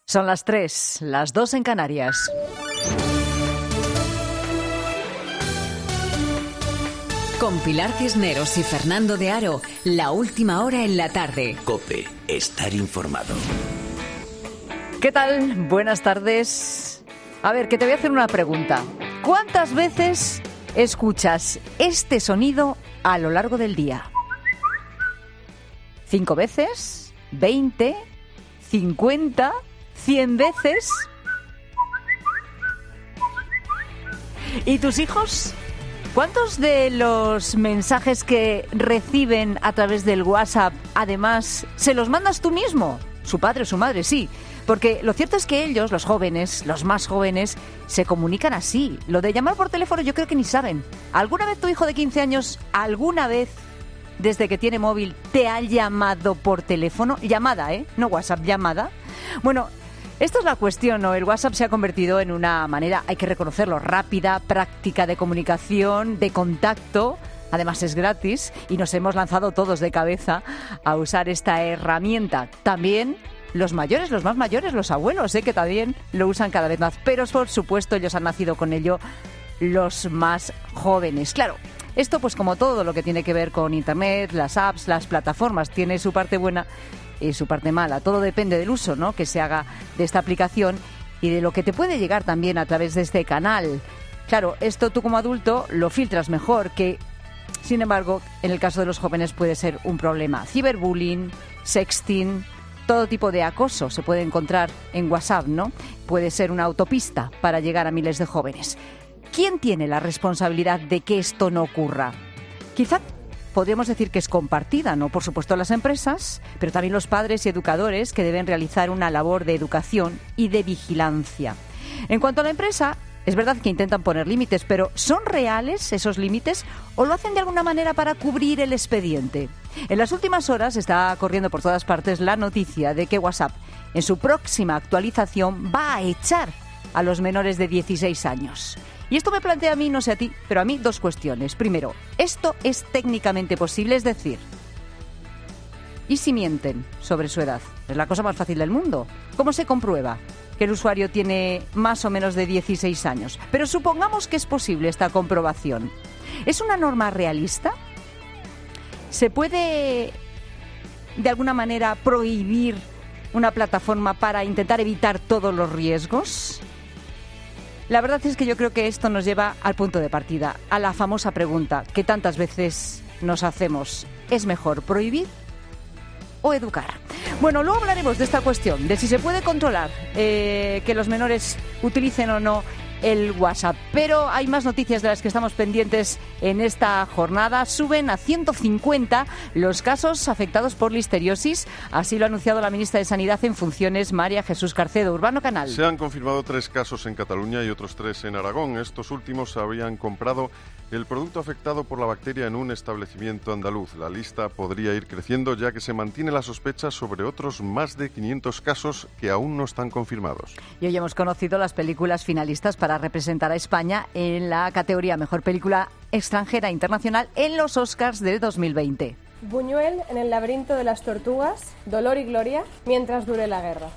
Son las 3, las 2 en Canarias. Con Pilar Cisneros y Fernando de Aro, la última hora en la tarde. COPE, estar informado. ¿Qué tal? Buenas tardes. A ver, que te voy a hacer una pregunta. ¿Cuántas veces escuchas este sonido a lo largo del día? ¿5 veces? ¿20? ¿50? ¿100 veces? ¿Y tus hijos? ¿Cuántos de los mensajes que reciben a través del WhatsApp, además, se los mandas tú mismo? Su padre o su madre, sí. Porque lo cierto es que ellos, los jóvenes, los más jóvenes, se comunican así. Lo de llamar por teléfono yo creo que ni saben. ¿Alguna vez tu hijo de 15 años, alguna vez, desde que tiene móvil, te ha llamado por teléfono? Llamada, ¿eh? No WhatsApp, llamada. Bueno, esta es la cuestión, ¿no? El WhatsApp se ha convertido en una manera, hay que reconocerlo, rápida, práctica de comunicación, de contacto. Además es gratis y nos hemos lanzado todos de cabeza a usar esta herramienta. También los mayores, los más mayores, los abuelos, que también lo usan cada vez más. Pero por supuesto ellos han nacido con ello, los más jóvenes. Claro, esto pues como todo lo que tiene que ver con Internet, las apps, las plataformas, tiene su parte buena y su parte mala. Todo depende del uso, ¿no?, que se haga de esta aplicación y de lo que te puede llegar también a través de este canal. Claro, esto tú como adulto lo filtras mejor, que sin embargo en el caso de los jóvenes puede ser un problema. Ciberbullying, sexting, todo tipo de acoso se puede encontrar en WhatsApp, ¿no? Puede ser una autopista para llegar a miles de jóvenes. ¿Quién tiene la responsabilidad de que esto no ocurra? Quizá podríamos decir que es compartida, ¿no? Por supuesto las empresas, pero también los padres y educadores que deben realizar una labor de educación y de vigilancia. En cuanto a la empresa, es verdad que intentan poner límites, pero ¿son reales esos límites o lo hacen de alguna manera para cubrir el expediente? En las últimas horas está corriendo por todas partes la noticia de que WhatsApp, en su próxima actualización, va a echar a los menores de 16 años. Y esto me plantea a mí, no sé a ti, pero a mí dos cuestiones. Primero, ¿esto es técnicamente posible? Es decir, ¿y si mienten sobre su edad? Es la cosa más fácil del mundo. ¿Cómo se comprueba que el usuario tiene más o menos de 16 años? Pero supongamos que es posible esta comprobación. ¿Es una norma realista? ¿Se puede de alguna manera prohibir una plataforma para intentar evitar todos los riesgos? La verdad es que yo creo que esto nos lleva al punto de partida, a la famosa pregunta que tantas veces nos hacemos: ¿es mejor prohibir o educar? Bueno, luego hablaremos de esta cuestión, de si se puede controlar que los menores utilicen o no el WhatsApp. Pero hay más noticias de las que estamos pendientes en esta jornada. Suben a 150 los casos afectados por listeriosis. Así lo ha anunciado la ministra de Sanidad en funciones, María Jesús Carcedo. Urbano Canal. Se han confirmado 3 casos en Cataluña y otros 3 en Aragón. Estos últimos habrían comprado el producto afectado por la bacteria en un establecimiento andaluz. La lista podría ir creciendo, ya que se mantiene la sospecha sobre otros más de 500 casos que aún no están confirmados. Y hoy hemos conocido las películas finalistas para representar a España en la categoría Mejor Película Extranjera Internacional en los Oscars de 2020. Buñuel en El laberinto de las tortugas, Dolor y Gloria, Mientras dure la guerra.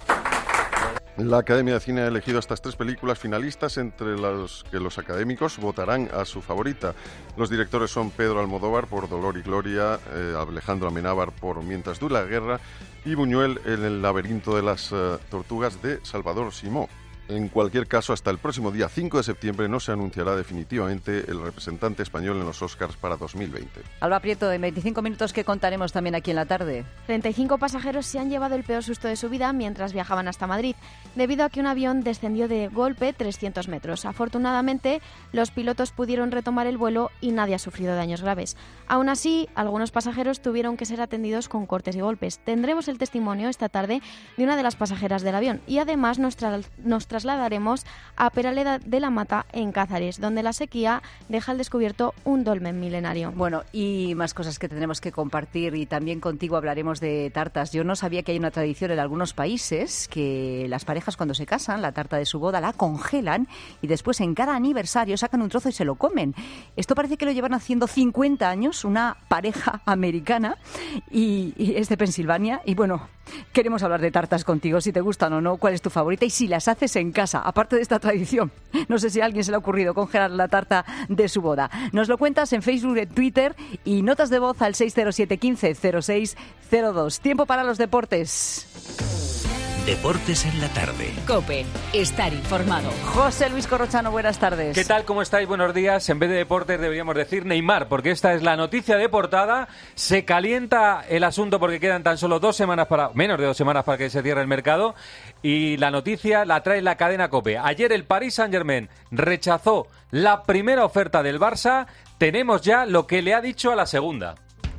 La Academia de Cine ha elegido estas 3 películas finalistas, entre las que los académicos votarán a su favorita. Los directores son Pedro Almodóvar por Dolor y Gloria, Alejandro Amenábar por Mientras dure la guerra y Buñuel en El laberinto de las tortugas de Salvador Simó. En cualquier caso, hasta el próximo día 5 de septiembre no se anunciará definitivamente el representante español en los Oscars para 2020. Alba Prieto, en 25 minutos que contaremos también aquí en la tarde. 35 pasajeros se han llevado el peor susto de su vida mientras viajaban hasta Madrid, debido a que un avión descendió de golpe 300 metros. Afortunadamente, los pilotos pudieron retomar el vuelo y nadie ha sufrido daños graves. Aún así, algunos pasajeros tuvieron que ser atendidos con cortes y golpes. Tendremos el testimonio esta tarde de una de las pasajeras del avión y además nos trasladaremos a Peraleda de la Mata, en Cáceres, donde la sequía deja al descubierto un dolmen milenario. Bueno, y más cosas que tendremos que compartir, y también contigo hablaremos de tartas. Yo no sabía que hay una tradición en algunos países que las parejas, cuando se casan, la tarta de su boda la congelan y después en cada aniversario sacan un trozo y se lo comen. Esto parece que lo llevan haciendo 50 años, una pareja americana, y es de Pensilvania. Y bueno, Queremos hablar de tartas contigo, si te gustan o no, cuál es tu favorita y si las haces en casa, aparte de esta tradición. No sé si a alguien se le ha ocurrido congelar la tarta de su boda. Nos lo cuentas en Facebook, en Twitter y notas de voz al 607 15 06 02. Tiempo para los deportes. Deportes en la tarde. COPE. Estar informado. José Luis Corrochano, buenas tardes. ¿Qué tal? ¿Cómo estáis? Buenos días. En vez de deportes deberíamos decir Neymar, porque esta es la noticia de portada. Se calienta el asunto porque quedan tan solo menos de 2 semanas para que se cierre el mercado. Y la noticia la trae la cadena COPE. Ayer el Paris Saint-Germain rechazó la primera oferta del Barça. Tenemos ya lo que le ha dicho a la segunda.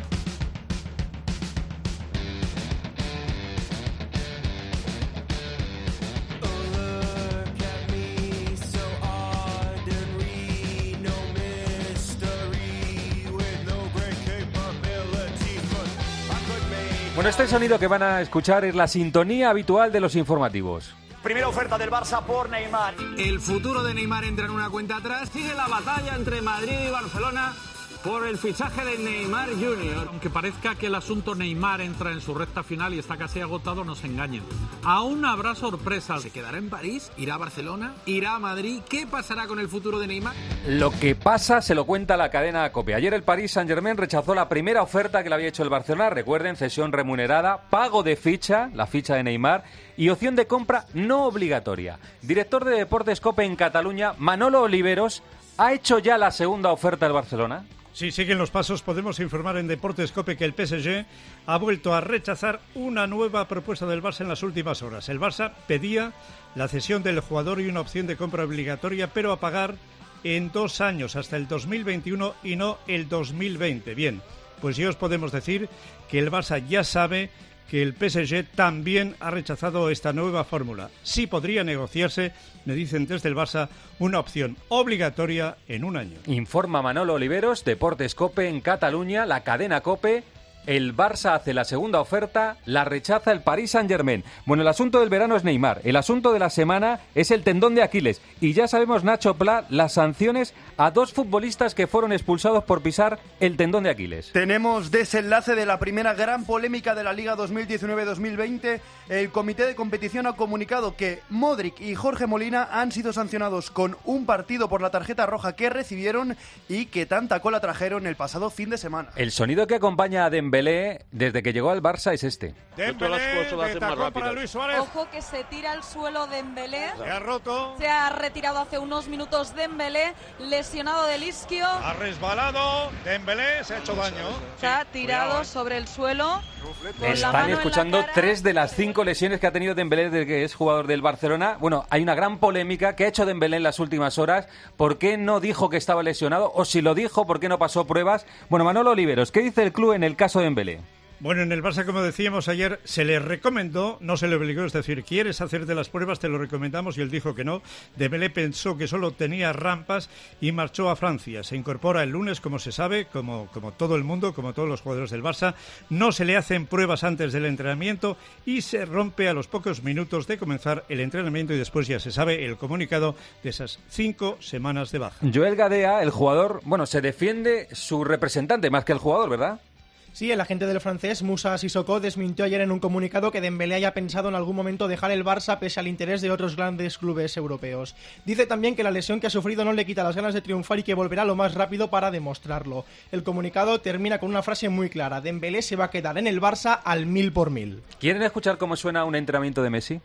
Bueno, este sonido que van a escuchar es la sintonía habitual de los informativos. Primera oferta del Barça por Neymar. El futuro de Neymar entra en una cuenta atrás. Sigue la batalla entre Madrid y Barcelona por el fichaje de Neymar Jr. Aunque parezca que el asunto Neymar entra en su recta final y está casi agotado, no se engañen. Aún habrá sorpresas. ¿Se quedará en París? ¿Irá a Barcelona? ¿Irá a Madrid? ¿Qué pasará con el futuro de Neymar? Lo que pasa se lo cuenta la cadena COPE. Ayer el Paris Saint-Germain rechazó la primera oferta que le había hecho el Barcelona. Recuerden, cesión remunerada, pago de ficha, la ficha de Neymar, y opción de compra no obligatoria. Director de Deportes COPE en Cataluña, Manolo Oliveros, ¿ha hecho ya la segunda oferta del Barcelona? Si siguen los pasos, podemos informar en Deportes COPE que el PSG ha vuelto a rechazar una nueva propuesta del Barça en las últimas horas. El Barça pedía la cesión del jugador y una opción de compra obligatoria, pero a pagar en 2 años, hasta el 2021 y no el 2020. Bien, pues ya os podemos decir que el Barça ya sabe que el PSG también ha rechazado esta nueva fórmula. Sí podría negociarse, me dicen desde el Barça, una opción obligatoria en 1 año. Informa Manolo Oliveros, Deportes COPE en Cataluña, la cadena COPE. El Barça hace la segunda oferta, la rechaza el Paris Saint-Germain. Bueno, el asunto del verano es Neymar, el asunto de la semana es el tendón de Aquiles. Y ya sabemos, Nacho Pla, las sanciones a 2 futbolistas que fueron expulsados por pisar el tendón de Aquiles. Tenemos desenlace de la primera gran polémica de la Liga 2019-2020. El comité de competición ha comunicado que Modric y Jorge Molina han sido sancionados con un partido por la tarjeta roja que recibieron y que tanta cola trajeron el pasado fin de semana. El sonido que acompaña a Dembélé desde que llegó al Barça es este. Dembélé, de tacón para Luis Suárez. Ojo que se tira al suelo Dembélé. Se ha roto. Se ha retirado hace unos minutos Dembélé, lesionado del isquio. Ha resbalado. Dembélé se ha hecho daño. Se ha tirado sobre el suelo. Están escuchando 3 de las 5 lesiones que ha tenido Dembélé desde que es jugador del Barcelona. Bueno, hay una gran polémica que ha hecho Dembélé en las últimas horas. ¿Por qué no dijo que estaba lesionado? O si lo dijo, ¿por qué no pasó pruebas? Bueno, Manolo Oliveros, ¿qué dice el club en el caso de Dembélé? Bueno, en el Barça, como decíamos ayer, se le recomendó, no se le obligó, es decir, ¿quieres hacerte las pruebas? Te lo recomendamos, y él dijo que no. Dembélé pensó que solo tenía rampas y marchó a Francia. Se incorpora el lunes, como se sabe, como todo el mundo, como todos los jugadores del Barça. No se le hacen pruebas antes del entrenamiento y se rompe a los pocos minutos de comenzar el entrenamiento, y después ya se sabe el comunicado de esas 5 semanas de baja. Joel Gadea, el jugador, bueno, se defiende su representante más que el jugador, ¿verdad? Sí, el agente del francés Moussa Sissoko desmintió ayer en un comunicado que Dembélé haya pensado en algún momento dejar el Barça pese al interés de otros grandes clubes europeos. Dice también que la lesión que ha sufrido no le quita las ganas de triunfar y que volverá lo más rápido para demostrarlo. El comunicado termina con una frase muy clara: Dembélé se va a quedar en el Barça al 1000%. ¿Quieren escuchar cómo suena un entrenamiento de Messi?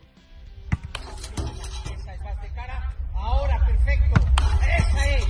Ahora, perfecto. Esa es.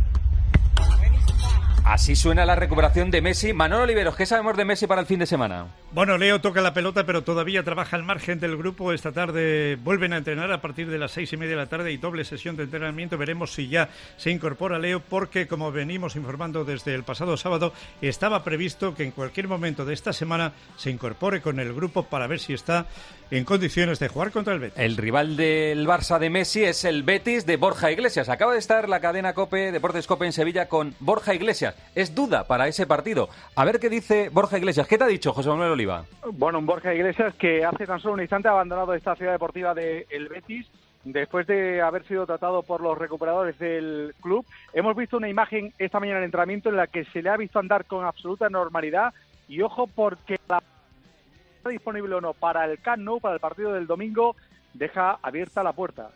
Así suena la recuperación de Messi. Manolo Oliveros, ¿qué sabemos de Messi para el fin de semana? Bueno, Leo toca la pelota, pero todavía trabaja al margen del grupo. Esta tarde vuelven a entrenar a partir de las 6:30 de la tarde y doble sesión de entrenamiento. Veremos si ya se incorpora Leo, porque, como venimos informando desde el pasado sábado, estaba previsto que en cualquier momento de esta semana se incorpore con el grupo para ver si está en condiciones de jugar contra el Betis. El rival del Barça de Messi es el Betis de Borja Iglesias. Acaba de estar la cadena COPE, Deportes COPE en Sevilla, con Borja Iglesias. Es duda para ese partido. A ver qué dice Borja Iglesias. ¿Qué te ha dicho José Manuel Oliva? Bueno, un Borja Iglesias que hace tan solo un instante ha abandonado esta ciudad deportiva del Betis después de haber sido tratado por los recuperadores del club. Hemos visto una imagen esta mañana en el entrenamiento en la que se le ha visto andar con absoluta normalidad, y ojo porque está disponible o no para el Camp Nou, para el partido del domingo, deja abierta la puerta.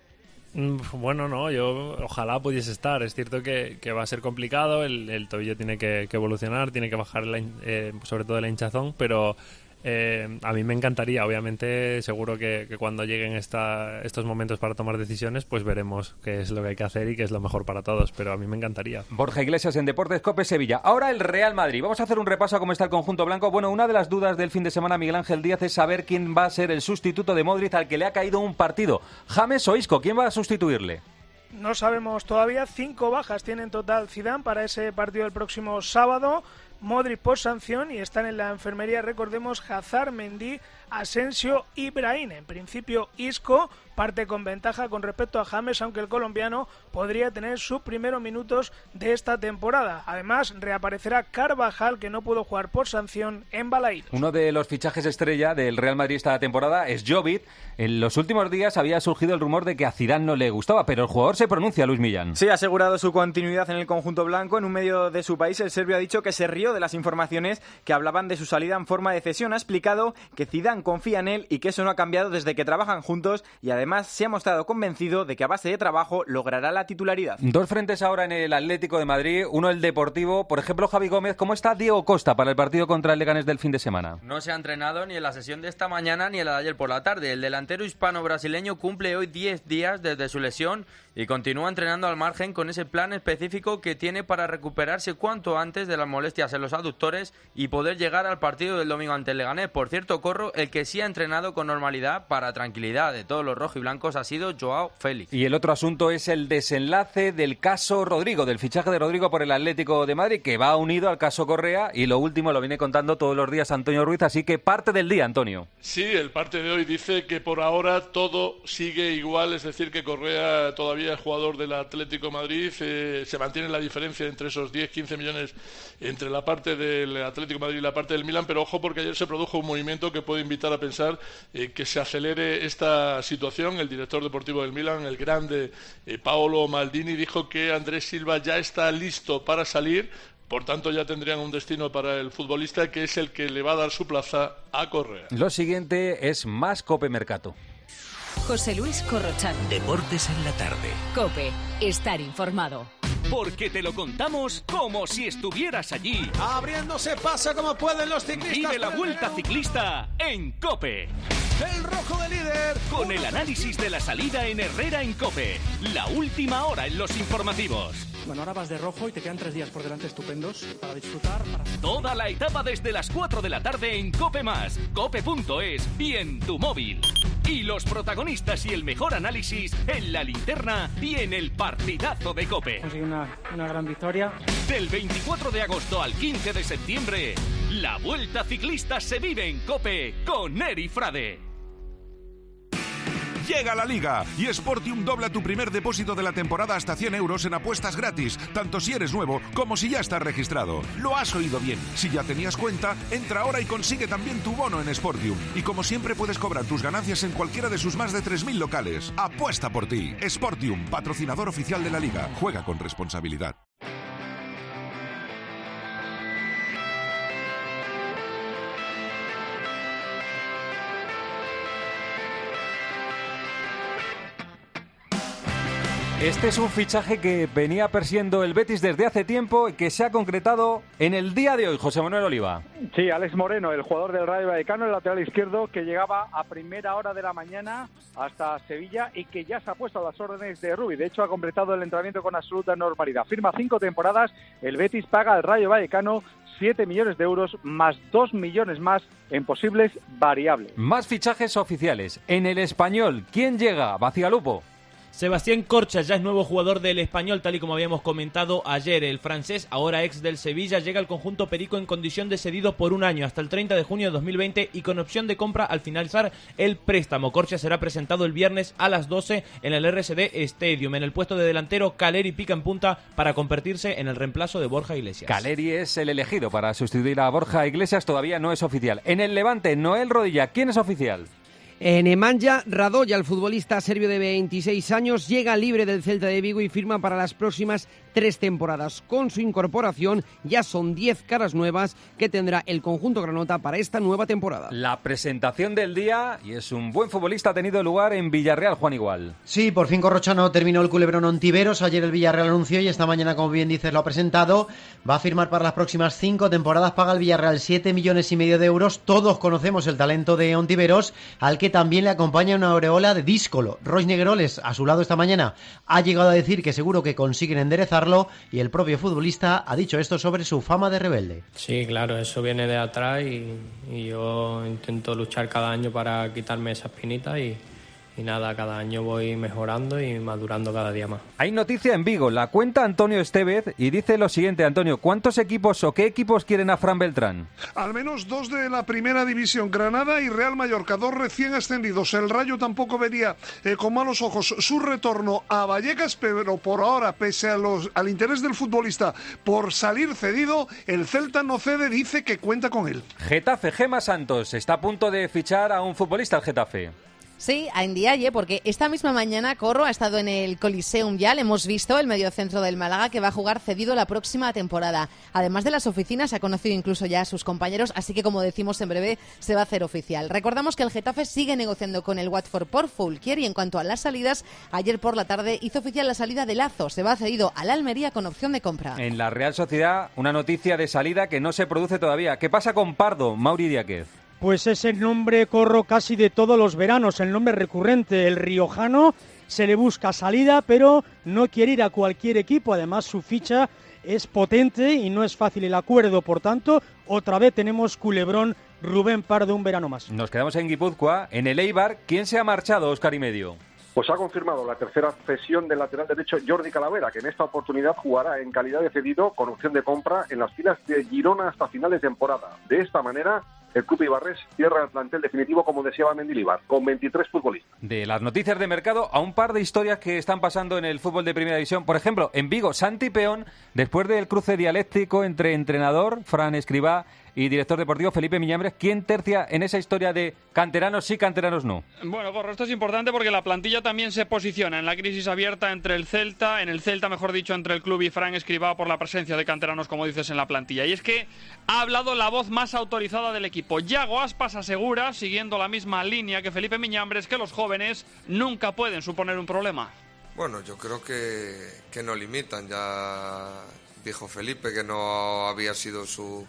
Bueno, no, yo ojalá pudiese estar. Es cierto que va a ser complicado, el tobillo tiene que evolucionar, tiene que bajar sobre todo la hinchazón, pero a mí me encantaría. Obviamente seguro que cuando lleguen estos momentos para tomar decisiones, pues veremos qué es lo que hay que hacer y qué es lo mejor para todos, pero a mí me encantaría. Borja Iglesias en Deportes COPE Sevilla. Ahora el Real Madrid. Vamos a hacer un repaso a cómo está el conjunto blanco. Bueno, una de las dudas del fin de semana, Miguel Ángel Díaz, es saber quién va a ser el sustituto de Modric al que le ha caído un partido. James o Isco, ¿quién va a sustituirle? No sabemos todavía. 5 bajas tiene en total Zidane para ese partido del próximo sábado. Modric por sanción y están en la enfermería, recordemos, Hazard, Mendy, Asensio y Brahim. En principio Isco parte con ventaja con respecto a James, aunque el colombiano podría tener sus primeros minutos de esta temporada. Además, reaparecerá Carvajal, que no pudo jugar por sanción en Balaídos. Uno de los fichajes estrella del Real Madrid esta temporada es Jovic. En los últimos días había surgido el rumor de que a Zidane no le gustaba, pero el jugador se pronuncia, Luis Millán. Sí, ha asegurado su continuidad en el conjunto blanco. En un medio de su país, el serbio ha dicho que se rió de las informaciones que hablaban de su salida en forma de cesión. Ha explicado que Zidane confía en él y que eso no ha cambiado desde que trabajan juntos, y además se ha mostrado convencido de que a base de trabajo logrará la titularidad. Dos frentes ahora en el Atlético de Madrid, uno el Deportivo. Por ejemplo, Javi Gómez, ¿cómo está Diego Costa para el partido contra el Leganés del fin de semana? No se ha entrenado ni en la sesión de esta mañana ni en la de ayer por la tarde. El delantero hispano-brasileño cumple hoy 10 días desde su lesión y continúa entrenando al margen con ese plan específico que tiene para recuperarse cuanto antes de las molestias en los aductores y poder llegar al partido del domingo ante el Leganés. Por cierto, Corro, el que sí ha entrenado con normalidad para tranquilidad de todos los rojiblancos ha sido Joao Félix. Y el otro asunto es el desenlace del caso Rodrigo, del fichaje de Rodrigo por el Atlético de Madrid, que va unido al caso Correa, y lo último lo viene contando todos los días Antonio Ruiz, así que parte del día, Antonio. Sí, el parte de hoy dice que por ahora todo sigue igual, es decir, que Correa todavía es jugador del Atlético de Madrid, se mantiene la diferencia entre esos 10-15 millones entre la parte del Atlético de Madrid y la parte del Milan, pero ojo porque ayer se produjo un movimiento que puede invitar a pensar que se acelere esta situación. El director deportivo del Milan, el grande Paolo Maldini, dijo que Andrés Silva ya está listo para salir. Por tanto, ya tendrían un destino para el futbolista, que es el que le va a dar su plaza a Correa. Lo siguiente es más COPE Mercato. José Luis Corrochano. Deportes en la tarde. COPE. Estar informado. Porque te lo contamos como si estuvieras allí. Abriéndose paso como pueden los ciclistas. Vive la Vuelta Ciclista en COPE. El rojo de líder. Con el análisis de la salida en Herrera en COPE. La última hora en los informativos. Bueno, ahora vas de rojo y te quedan 3 días por delante estupendos para disfrutar. Toda la etapa desde las 4 de la tarde en COPE+, cope.es y en tu móvil. Y los protagonistas y el mejor análisis en la linterna y en el partidazo de COPE. Conseguí una gran victoria. Del 24 de agosto al 15 de septiembre, la Vuelta Ciclista se vive en COPE con Eri Frade. Llega la Liga y Sportium dobla tu primer depósito de la temporada hasta 100 euros en apuestas gratis, tanto si eres nuevo como si ya estás registrado. Lo has oído bien. Si ya tenías cuenta, entra ahora y consigue también tu bono en Sportium. Y como siempre puedes cobrar tus ganancias en cualquiera de sus más de 3.000 locales. Apuesta por ti. Sportium, patrocinador oficial de la Liga. Juega con responsabilidad. Este es un fichaje que venía persiguiendo el Betis desde hace tiempo y que se ha concretado en el día de hoy, José Manuel Oliva. Sí, Alex Moreno, el jugador del Rayo Vallecano, el lateral izquierdo, que llegaba a primera hora de la mañana hasta Sevilla y que ya se ha puesto a las órdenes de Rubi. De hecho, ha completado el entrenamiento con absoluta normalidad. Firma 5 temporadas, el Betis paga al Rayo Vallecano 7 millones de euros más 2 millones más en posibles variables. Más fichajes oficiales. En el Español, ¿quién llega? Bacigalupo. Sebastián Corchas ya es nuevo jugador del Español, tal y como habíamos comentado ayer. El francés, ahora ex del Sevilla, llega al conjunto perico en condición de cedido por un año, hasta el 30 de junio de 2020 y con opción de compra al finalizar el préstamo. Corchas será presentado el viernes a las 12 en el RSD Stadium. En el puesto de delantero, Caleri pica en punta para convertirse en el reemplazo de Borja Iglesias. Caleri es el elegido para sustituir a Borja Iglesias, todavía no es oficial. En el Levante, Noel Rodilla, ¿quién es oficial? Nemanja Radoja, el futbolista serbio de 26 años, llega libre del Celta de Vigo y firma para las próximas 3 temporadas. Con su incorporación ya son 10 caras nuevas que tendrá el conjunto granota para esta nueva temporada. La presentación del día, y es un buen futbolista, ha tenido lugar en Villarreal, Juan Igual. Sí, por fin Corrochano terminó el culebrón Ontiveros. Ayer el Villarreal anunció y esta mañana, como bien dices, lo ha presentado. Va a firmar para las próximas 5 temporadas, paga el Villarreal 7,5 millones de euros. Todos conocemos el talento de Ontiveros, al que también le acompaña una aureola de díscolo. Roy Negueroles, a su lado esta mañana, ha llegado a decir que seguro que consiguen enderezarlo, y el propio futbolista ha dicho esto sobre su fama de rebelde. Sí, claro, eso viene de atrás y yo intento luchar cada año para quitarme esa espinita y nada, cada año voy mejorando y madurando cada día más. Hay noticia en Vigo, la cuenta Antonio Estevez y dice lo siguiente. Antonio, ¿cuántos equipos o qué equipos quieren a Fran Beltrán? Al menos 2 de la primera división, Granada y Real Mallorca, 2 recién ascendidos. El Rayo tampoco vería con malos ojos su retorno a Vallecas, pero por ahora, pese al interés del futbolista por salir cedido, el Celta no cede, dice que cuenta con él. Getafe, Gemma Santos, está a punto de fichar a un futbolista el Getafe. Sí, a Ndiaye, porque esta misma mañana Corro ha estado en el Coliseum ya, le hemos visto, el mediocentro del Málaga, que va a jugar cedido la próxima temporada. Además de las oficinas, ha conocido incluso ya a sus compañeros, así que como decimos en breve, se va a hacer oficial. Recordamos que el Getafe sigue negociando con el Watford por Foulquier y en cuanto a las salidas, ayer por la tarde hizo oficial la salida de Lazo, se va cedido al Almería con opción de compra. En la Real Sociedad, una noticia de salida que no se produce todavía. ¿Qué pasa con Pardo, Mauri Diáquez? Pues es el nombre, Corro, casi de todos los veranos, el nombre recurrente, el riojano. Se le busca salida, pero no quiere ir a cualquier equipo. Además, su ficha es potente y no es fácil el acuerdo. Por tanto, otra vez tenemos culebrón Rubén Pardo, un verano más. Nos quedamos en Guipúzcoa, en el Eibar. ¿Quién se ha marchado, Óscar y medio? Pues ha confirmado la tercera cesión del lateral derecho Jordi Calavera, que en esta oportunidad jugará en calidad de cedido con opción de compra en las filas de Girona hasta final de temporada. De esta manera, el club ibarrés cierra el plantel definitivo, como deseaba Mendilibar, con 23 futbolistas. De las noticias de mercado a un par de historias que están pasando en el fútbol de Primera División. Por ejemplo, en Vigo, Santi Peón, después del cruce dialéctico entre entrenador, Fran Escribá, y director deportivo Felipe Miñambres, ¿quién tercia en esa historia de canteranos sí, canteranos no? Bueno, Corro, esto es importante porque la plantilla también se posiciona en la crisis abierta entre el Celta, mejor dicho, entre el club y Fran Escribá por la presencia de canteranos, como dices, en la plantilla. Y es que ha hablado la voz más autorizada del equipo. Yago Aspas asegura, siguiendo la misma línea que Felipe Miñambres, que los jóvenes nunca pueden suponer un problema. Bueno, yo creo que no limitan. Ya dijo Felipe que no había sido su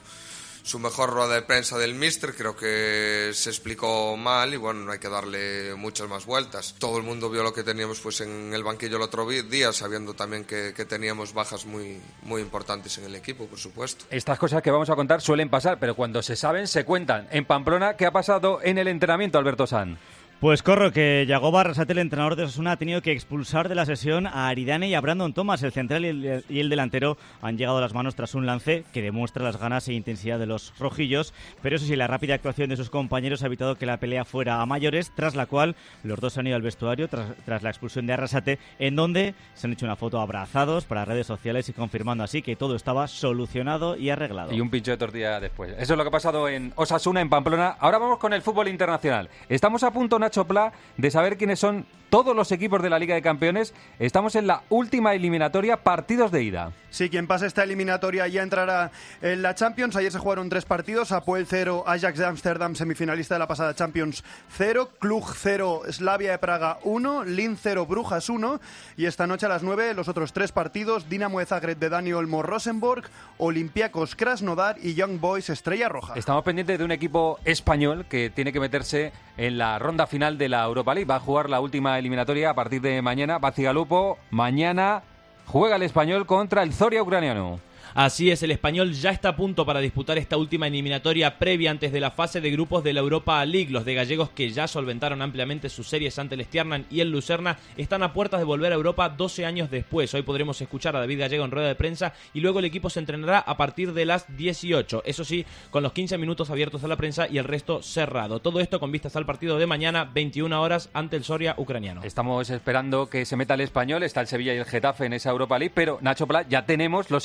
mejor rueda de prensa del míster, creo que se explicó mal y bueno, no hay que darle muchas más vueltas. Todo el mundo vio lo que teníamos pues en el banquillo el otro día, sabiendo también que teníamos bajas muy importantes en el equipo, por supuesto. Estas cosas que vamos a contar suelen pasar, pero cuando se saben, se cuentan. En Pamplona, ¿qué ha pasado en el entrenamiento, Alberto San? Pues Corro, que Yagoba Arrasate, el entrenador de Osasuna, ha tenido que expulsar de la sesión a Aridane y a Brandon Thomas. El central y el delantero han llegado a las manos tras un lance que demuestra las ganas e intensidad de los rojillos, pero eso sí, la rápida actuación de sus compañeros ha evitado que la pelea fuera a mayores, tras la cual los dos han ido al vestuario tras la expulsión de Arrasate, en donde se han hecho una foto abrazados para redes sociales y confirmando así que todo estaba solucionado y arreglado. Y un pincho de tortilla después. Eso es lo que ha pasado en Osasuna, en Pamplona. Ahora vamos con el fútbol internacional. Estamos a punto, Nacho Pla, de saber quiénes son todos los equipos de la Liga de Campeones. Estamos en la última eliminatoria, partidos de ida. Sí, quien pase esta eliminatoria ya entrará en la Champions. Ayer se jugaron 3 partidos: Apoel 0, Ajax de Ámsterdam, semifinalista de la pasada Champions, 0, Cluj 0, Slavia de Praga 1, Linz 0, Brujas 1. Y esta noche a las 9 los otros 3 partidos: Dinamo de Zagreb de Dani Olmo Rosenborg, Olympiacos Krasnodar y Young Boys Estrella Roja. Estamos pendientes de un equipo español que tiene que meterse en la ronda final de la Europa League. Va a jugar la última eliminatoria a partir de mañana. Bacigalupo, mañana juega el Español contra el Zoria ucraniano. Así es, el Español ya está a punto para disputar esta última eliminatoria previa antes de la fase de grupos de la Europa League. Los de gallegos, que ya solventaron ampliamente sus series ante el Stjarnan y el Lucerna, están a puertas de volver a Europa 12 años después. Hoy podremos escuchar a David Gallego en rueda de prensa y luego el equipo se entrenará a partir de las 18. Eso sí, con los 15 minutos abiertos a la prensa y el resto cerrado. Todo esto con vistas al partido de mañana, 21 horas, ante el Zoria ucraniano. Estamos esperando que se meta el Español. Está el Sevilla y el Getafe en esa Europa League, pero Nacho Pla, ya tenemos los equipos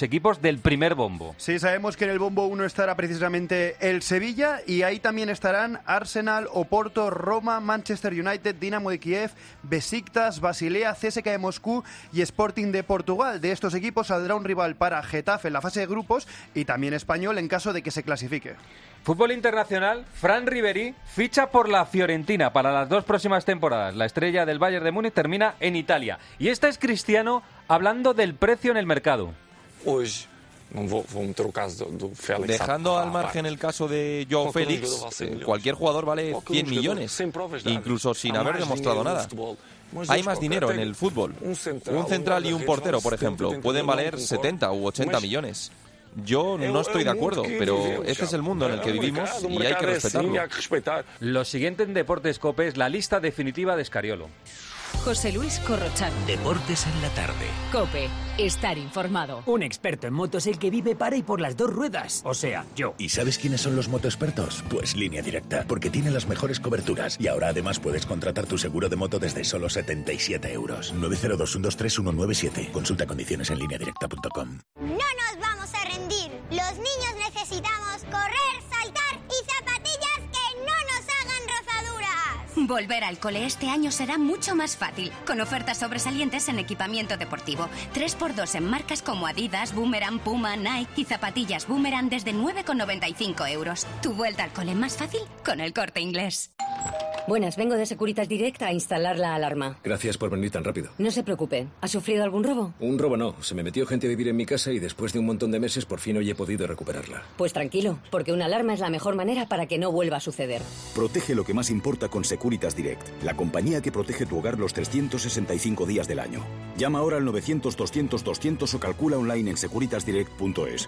del primer bombo. Sí, sabemos que en el bombo 1 estará precisamente el Sevilla y ahí también estarán Arsenal, Oporto, Roma, Manchester United, Dinamo de Kiev, Besiktas, Basilea, CSKA de Moscú y Sporting de Portugal. De estos equipos saldrá un rival para Getafe en la fase de grupos y también Español en caso de que se clasifique. Fútbol internacional, Fran Ribéry ficha por la Fiorentina para las 2 próximas temporadas. La estrella del Bayern de Múnich termina en Italia. Y esta es Cristiano hablando del precio en el mercado. Dejando al margen el caso de Joao Félix, cualquier jugador vale 100 millones, incluso sin haber demostrado nada. Hay más dinero en el fútbol. Un central y un portero, por ejemplo, pueden valer 70 u 80 millones. Yo no estoy de acuerdo, pero este es el mundo en el que vivimos y hay que respetarlo. Lo siguiente en Deportes COPE es la lista definitiva de Scariolo. José Luis Corrochano. Deportes en la tarde. COPE. Estar informado. Un experto en motos, el que vive para y por las 2 ruedas. O sea, yo. ¿Y sabes quiénes son los motoexpertos? Pues Línea Directa, porque tiene las mejores coberturas. Y ahora además puedes contratar tu seguro de moto desde solo 77 euros. 902-123-197. Consulta condiciones en lineadirecta.com. No nos vamos a rendir. Los niños necesitamos correr, saltar y zapatillas que no nos hagan rozaduras. Volver al cole este año será mucho más fácil, con ofertas sobresalientes en equipamiento deportivo. 3x2 en marcas como Adidas, Boomerang, Puma, Nike y zapatillas Boomerang desde 9,95 euros. Tu vuelta al cole más fácil con El Corte Inglés. Buenas, vengo de Securitas Direct a instalar la alarma. Gracias por venir tan rápido. No se preocupe. ¿Ha sufrido algún robo? Un robo no. Se me metió gente a vivir en mi casa y después de un montón de meses por fin hoy he podido recuperarla. Pues tranquilo, porque una alarma es la mejor manera para que no vuelva a suceder. Protege lo que más importa con Securitas Direct, la compañía que protege tu hogar los 365 días del año. Llama ahora al 900-200-200 o calcula online en securitasdirect.es.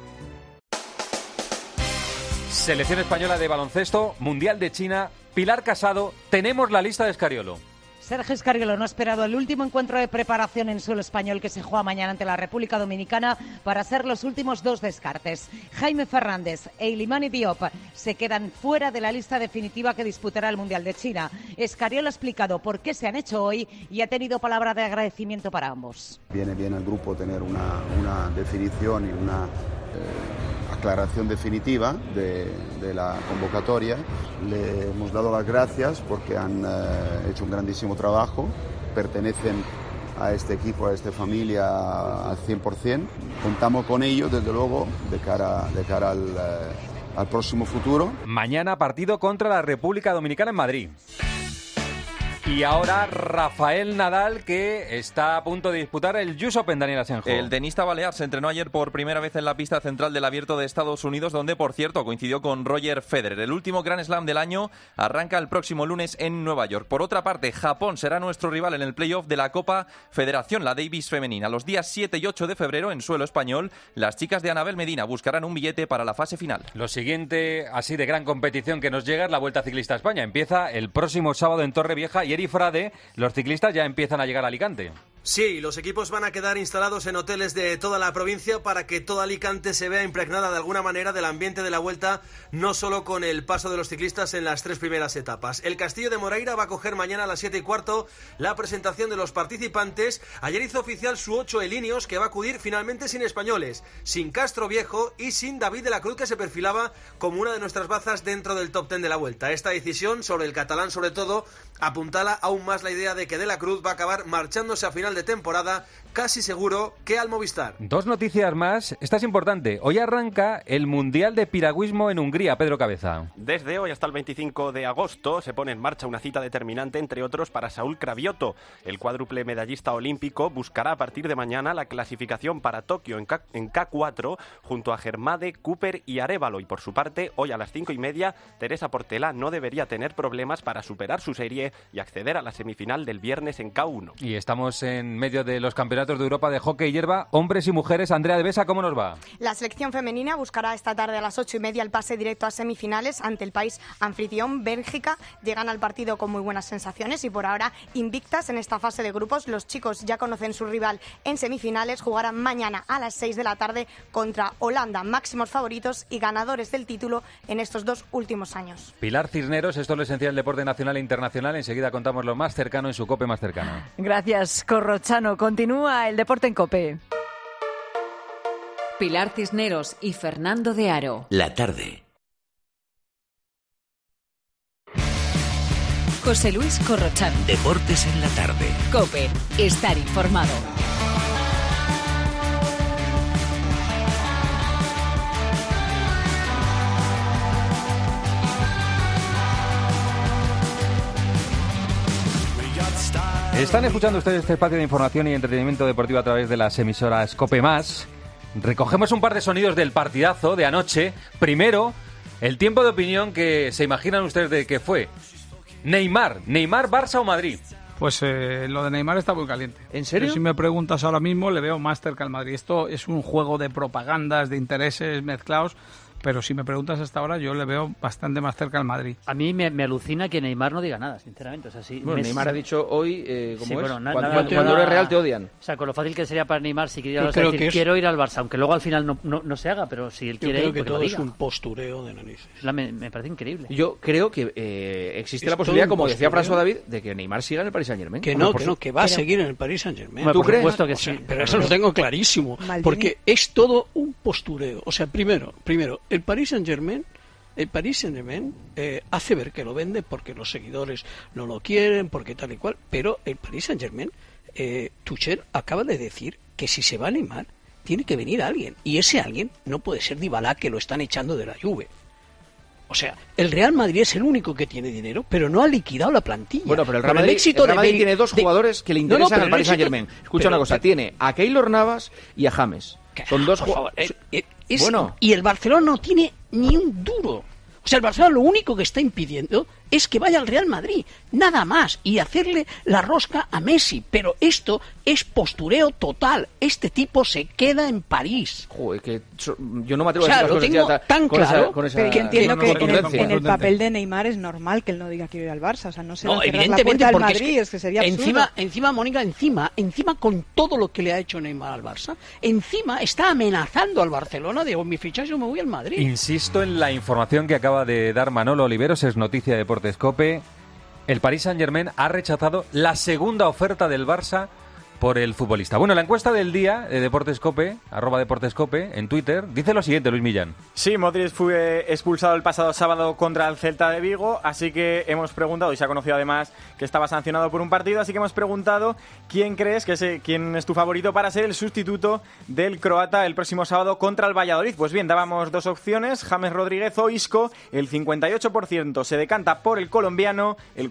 Selección española de baloncesto, Mundial de China, Pilar Casado, tenemos la lista de Scariolo. Sergio Scariolo no ha esperado el último encuentro de preparación en suelo español que se juega mañana ante la República Dominicana para hacer los últimos 2 descartes. Jaime Fernández e Ilimani Diop se quedan fuera de la lista definitiva que disputará el Mundial de China. Scariolo ha explicado por qué se han hecho hoy y ha tenido palabra de agradecimiento para ambos. Viene bien al grupo tener una definición y una aclaración definitiva de la convocatoria. Le hemos dado las gracias porque han hecho un grandísimo trabajo, pertenecen a este equipo, a esta familia al 100%. Contamos con ellos, desde luego, de cara al próximo futuro. Mañana partido contra la República Dominicana en Madrid. Y ahora Rafael Nadal, que está a punto de disputar el US Open, Daniel Asenjo. El tenista balear se entrenó ayer por primera vez en la pista central del Abierto de Estados Unidos, donde, por cierto, coincidió con Roger Federer. El último Grand Slam del año arranca el próximo lunes en Nueva York. Por otra parte, Japón será nuestro rival en el playoff de la Copa Federación, la Davis femenina. Los días 7 y 8 de febrero, en suelo español, las chicas de Anabel Medina buscarán un billete para la fase final. Lo siguiente, así de gran competición que nos llega, es la Vuelta Ciclista a España. Empieza el próximo sábado en Torrevieja y Eri Frade, los ciclistas ya empiezan a llegar a Alicante. Sí, los equipos van a quedar instalados en hoteles de toda la provincia para que toda Alicante se vea impregnada de alguna manera del ambiente de la Vuelta, no solo con el paso de los ciclistas en las 3 primeras etapas. El Castillo de Moreira va a coger mañana a las 7:15 la presentación de los participantes. Ayer hizo oficial su 8 Elíneos, que va a acudir finalmente sin españoles, sin Castro Viejo y sin David de la Cruz, que se perfilaba como una de nuestras bazas dentro del top 10 de la Vuelta. Esta decisión sobre el catalán, sobre todo, apuntala aún más la idea de que de la Cruz va a acabar marchándose a final de temporada, casi seguro que al Movistar. 2 noticias más. Esta es importante. Hoy arranca el Mundial de Piragüismo en Hungría, Pedro Cabeza. Desde hoy hasta el 25 de agosto se pone en marcha una cita determinante, entre otros, para Saúl Cravioto. El cuádruple medallista olímpico buscará a partir de mañana la clasificación para Tokio en K4 junto a Germade, Cooper y Arévalo. Y por su parte, hoy a las 5:30, Teresa Portela no debería tener problemas para superar su serie y acceder a la semifinal del viernes en K1. Y estamos en medio de los campeonatos de Europa de hockey y hierba, hombres y mujeres. Andrea de Besa, ¿cómo nos va? La selección femenina buscará esta tarde a las 8:30 el pase directo a semifinales ante el país anfitrión, Bélgica. Llegan al partido con muy buenas sensaciones y por ahora invictas en esta fase de grupos. Los chicos ya conocen su rival en semifinales, jugarán mañana a las 6 de la tarde contra Holanda, máximos favoritos y ganadores del título en estos 2 últimos años. Pilar Cisneros, esto es lo esencial del deporte nacional e internacional. Enseguida contamos lo más cercano en su COPE más cercano. Gracias, Corrochano. Continúa el deporte en COPE. Pilar Cisneros y Fernando de Aro. La tarde. José Luis Corrochán. Deportes en la tarde. COPE. Estar informado. Están escuchando ustedes este espacio de información y entretenimiento deportivo a través de las emisoras COPE+. Recogemos un par de sonidos del partidazo de anoche. Primero, el tiempo de opinión que se imaginan ustedes de que fue. Neymar, Barça o Madrid. Pues lo de Neymar está muy caliente. ¿En serio? Yo, si me preguntas ahora mismo, le veo más cerca al Madrid. Esto es un juego de propagandas, de intereses mezclados. Pero si me preguntas hasta ahora, yo le veo bastante más cerca al Madrid. A mí me alucina que Neymar no diga nada, sinceramente. O sea, sí, bueno, Neymar ha dicho hoy, ¿cómo sí, es? Bueno, cuando eres real te odian. O sea, con lo fácil que sería para Neymar si quería decir, quiero ir al Barça, aunque luego al final no se haga, pero si él quiere ir, que todo es un postureo de narices. Me parece increíble. Yo creo que existe la posibilidad, como decía François David, de que Neymar siga en el Paris Saint-Germain. Que va a seguir en el Paris Saint-Germain. Bueno, ¿Tú crees? Por supuesto que sí. Pero eso lo tengo clarísimo. Maldini. Porque es todo un postureo. O sea, primero, el Paris Saint-Germain hace ver que lo vende porque los seguidores no lo quieren, porque tal y cual, pero el Paris Saint-Germain, Tuchel acaba de decir que si se va a Neymar, tiene que venir alguien, y ese alguien no puede ser Dybala, que lo están echando de la Juve. O sea, el Real Madrid es el único que tiene dinero, pero no ha liquidado la plantilla. Bueno, pero el Real Madrid tiene dos jugadores que le interesan al Paris Saint-Germain. Escucha una cosa, tiene a Keylor Navas y a James. Son dos jugadores. Y el Barcelona no tiene ni un duro. O sea, el Barcelona lo único que está impidiendo es que vaya al Real Madrid, nada más, y hacerle la rosca a Messi. Pero esto es postureo total. Este tipo se queda en París. Joder, que yo no me atrevo a decir lo tengo tan claro. Que entiendo que en el papel de Neymar es normal que él no diga que ir al Barça. O sea, no se va a cerrar la puerta al Madrid, es que sería absurdo. Encima, Mónica, con todo lo que le ha hecho Neymar al Barça, encima está amenazando al Barcelona de mi fichaje yo me voy al Madrid. Insisto en la información que acaba de dar Manolo Oliveros, es noticia de Deportes COPE. El Paris Saint-Germain ha rechazado la segunda oferta del Barça por el futbolista. Bueno, la encuesta del día de Deportes COPE, @DeportesCope, en Twitter, dice lo siguiente, Luis Millán. Sí, Modric fue expulsado el pasado sábado contra el Celta de Vigo, así que hemos preguntado, y se ha conocido además que estaba sancionado por un partido, así que hemos preguntado quién es tu favorito para ser el sustituto del croata el próximo sábado contra el Valladolid. Pues bien, dábamos dos opciones, James Rodríguez o Isco. El 58% se decanta por el colombiano, el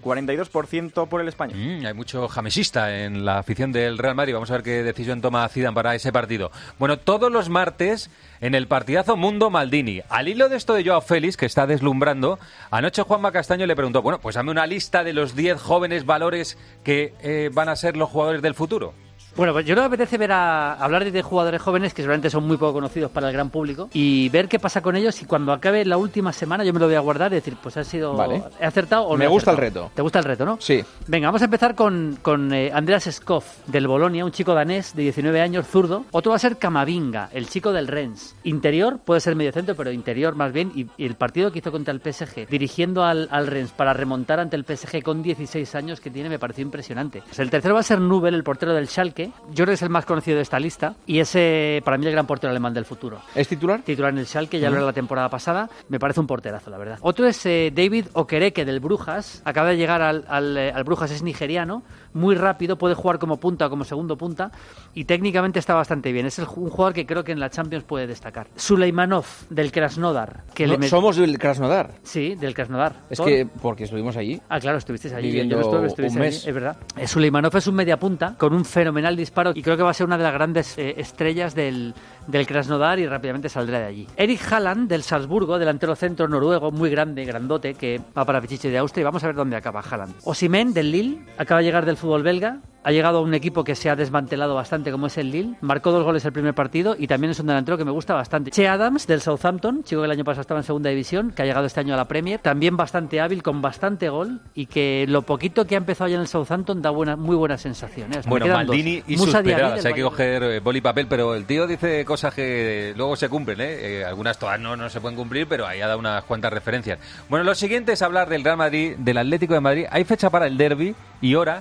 42% por el español. Hay mucho jamesista en la afición del Real Madrid. Vamos a ver qué decisión toma Zidane para ese partido. Bueno, todos los martes en el partidazo Mundo Maldini. Al hilo de esto de Joao Félix, que está deslumbrando, anoche Juanma Castaño le preguntó, bueno, pues dame una lista de los 10 jóvenes valores que van a ser los jugadores del futuro. Bueno, pues yo me apetece hablar de jugadores jóvenes que seguramente son muy poco conocidos para el gran público y ver qué pasa con ellos, y cuando acabe la última semana yo me lo voy a guardar y decir, pues ¿he acertado o no? Me gusta el reto. ¿Te gusta el reto, no? Sí. Venga, vamos a empezar con Andreas Skov del Bolonia, un chico danés de 19 años, zurdo. Otro va a ser Camavinga, el chico del Rennes. Interior, puede ser mediocentro, pero interior más bien, y el partido que hizo contra el PSG, dirigiendo al Rennes para remontar ante el PSG con 16 años que tiene, me pareció impresionante. Pues el tercero va a ser Nubel, el portero del Schalke. Yo creo que es el más conocido de esta lista y es para mí el gran portero alemán del futuro. ¿Es titular? Titular en el Schalke, ya lo era la temporada pasada. Me parece un porterazo, la verdad. Otro es David Okereke del Brujas. Acaba de llegar al Brujas, es nigeriano. Muy rápido, puede jugar como punta o como segundo punta y técnicamente está bastante bien. Es un jugador que creo que en la Champions puede destacar. Suleimanov del Krasnodar. ¿Somos del Krasnodar? Sí, del Krasnodar. Es que porque estuvimos allí. Ah, claro, estuvisteis allí. Viviendo un mes. Allí, es verdad. Suleimanov es un mediapunta con un fenomenal disparo y creo que va a ser una de las grandes estrellas del Krasnodar y rápidamente saldrá de allí. Erik Haaland del Salzburgo, delantero centro noruego, muy grande, grandote, que va para Pichichi de Austria, y vamos a ver dónde acaba Haaland. Osimhen del Lille, acaba de llegar del fútbol belga, ha llegado a un equipo que se ha desmantelado bastante como es el Lille, marcó 2 goles el primer partido y también es un delantero que me gusta bastante. Che Adams del Southampton, chico que el año pasado estaba en segunda división, que ha llegado este año a la Premier, también bastante hábil, con bastante gol, y que lo poquito que ha empezado ya en el Southampton da muy buenas sensaciones. Bueno, Maldini y sus pedradas, hay que coger boli y papel, pero el tío dice cosas que luego se cumplen, algunas todas no se pueden cumplir, pero ahí ha dado unas cuantas referencias. Bueno, lo siguiente es hablar del Real Madrid, del Atlético de Madrid. Hay fecha para el derbi y hora,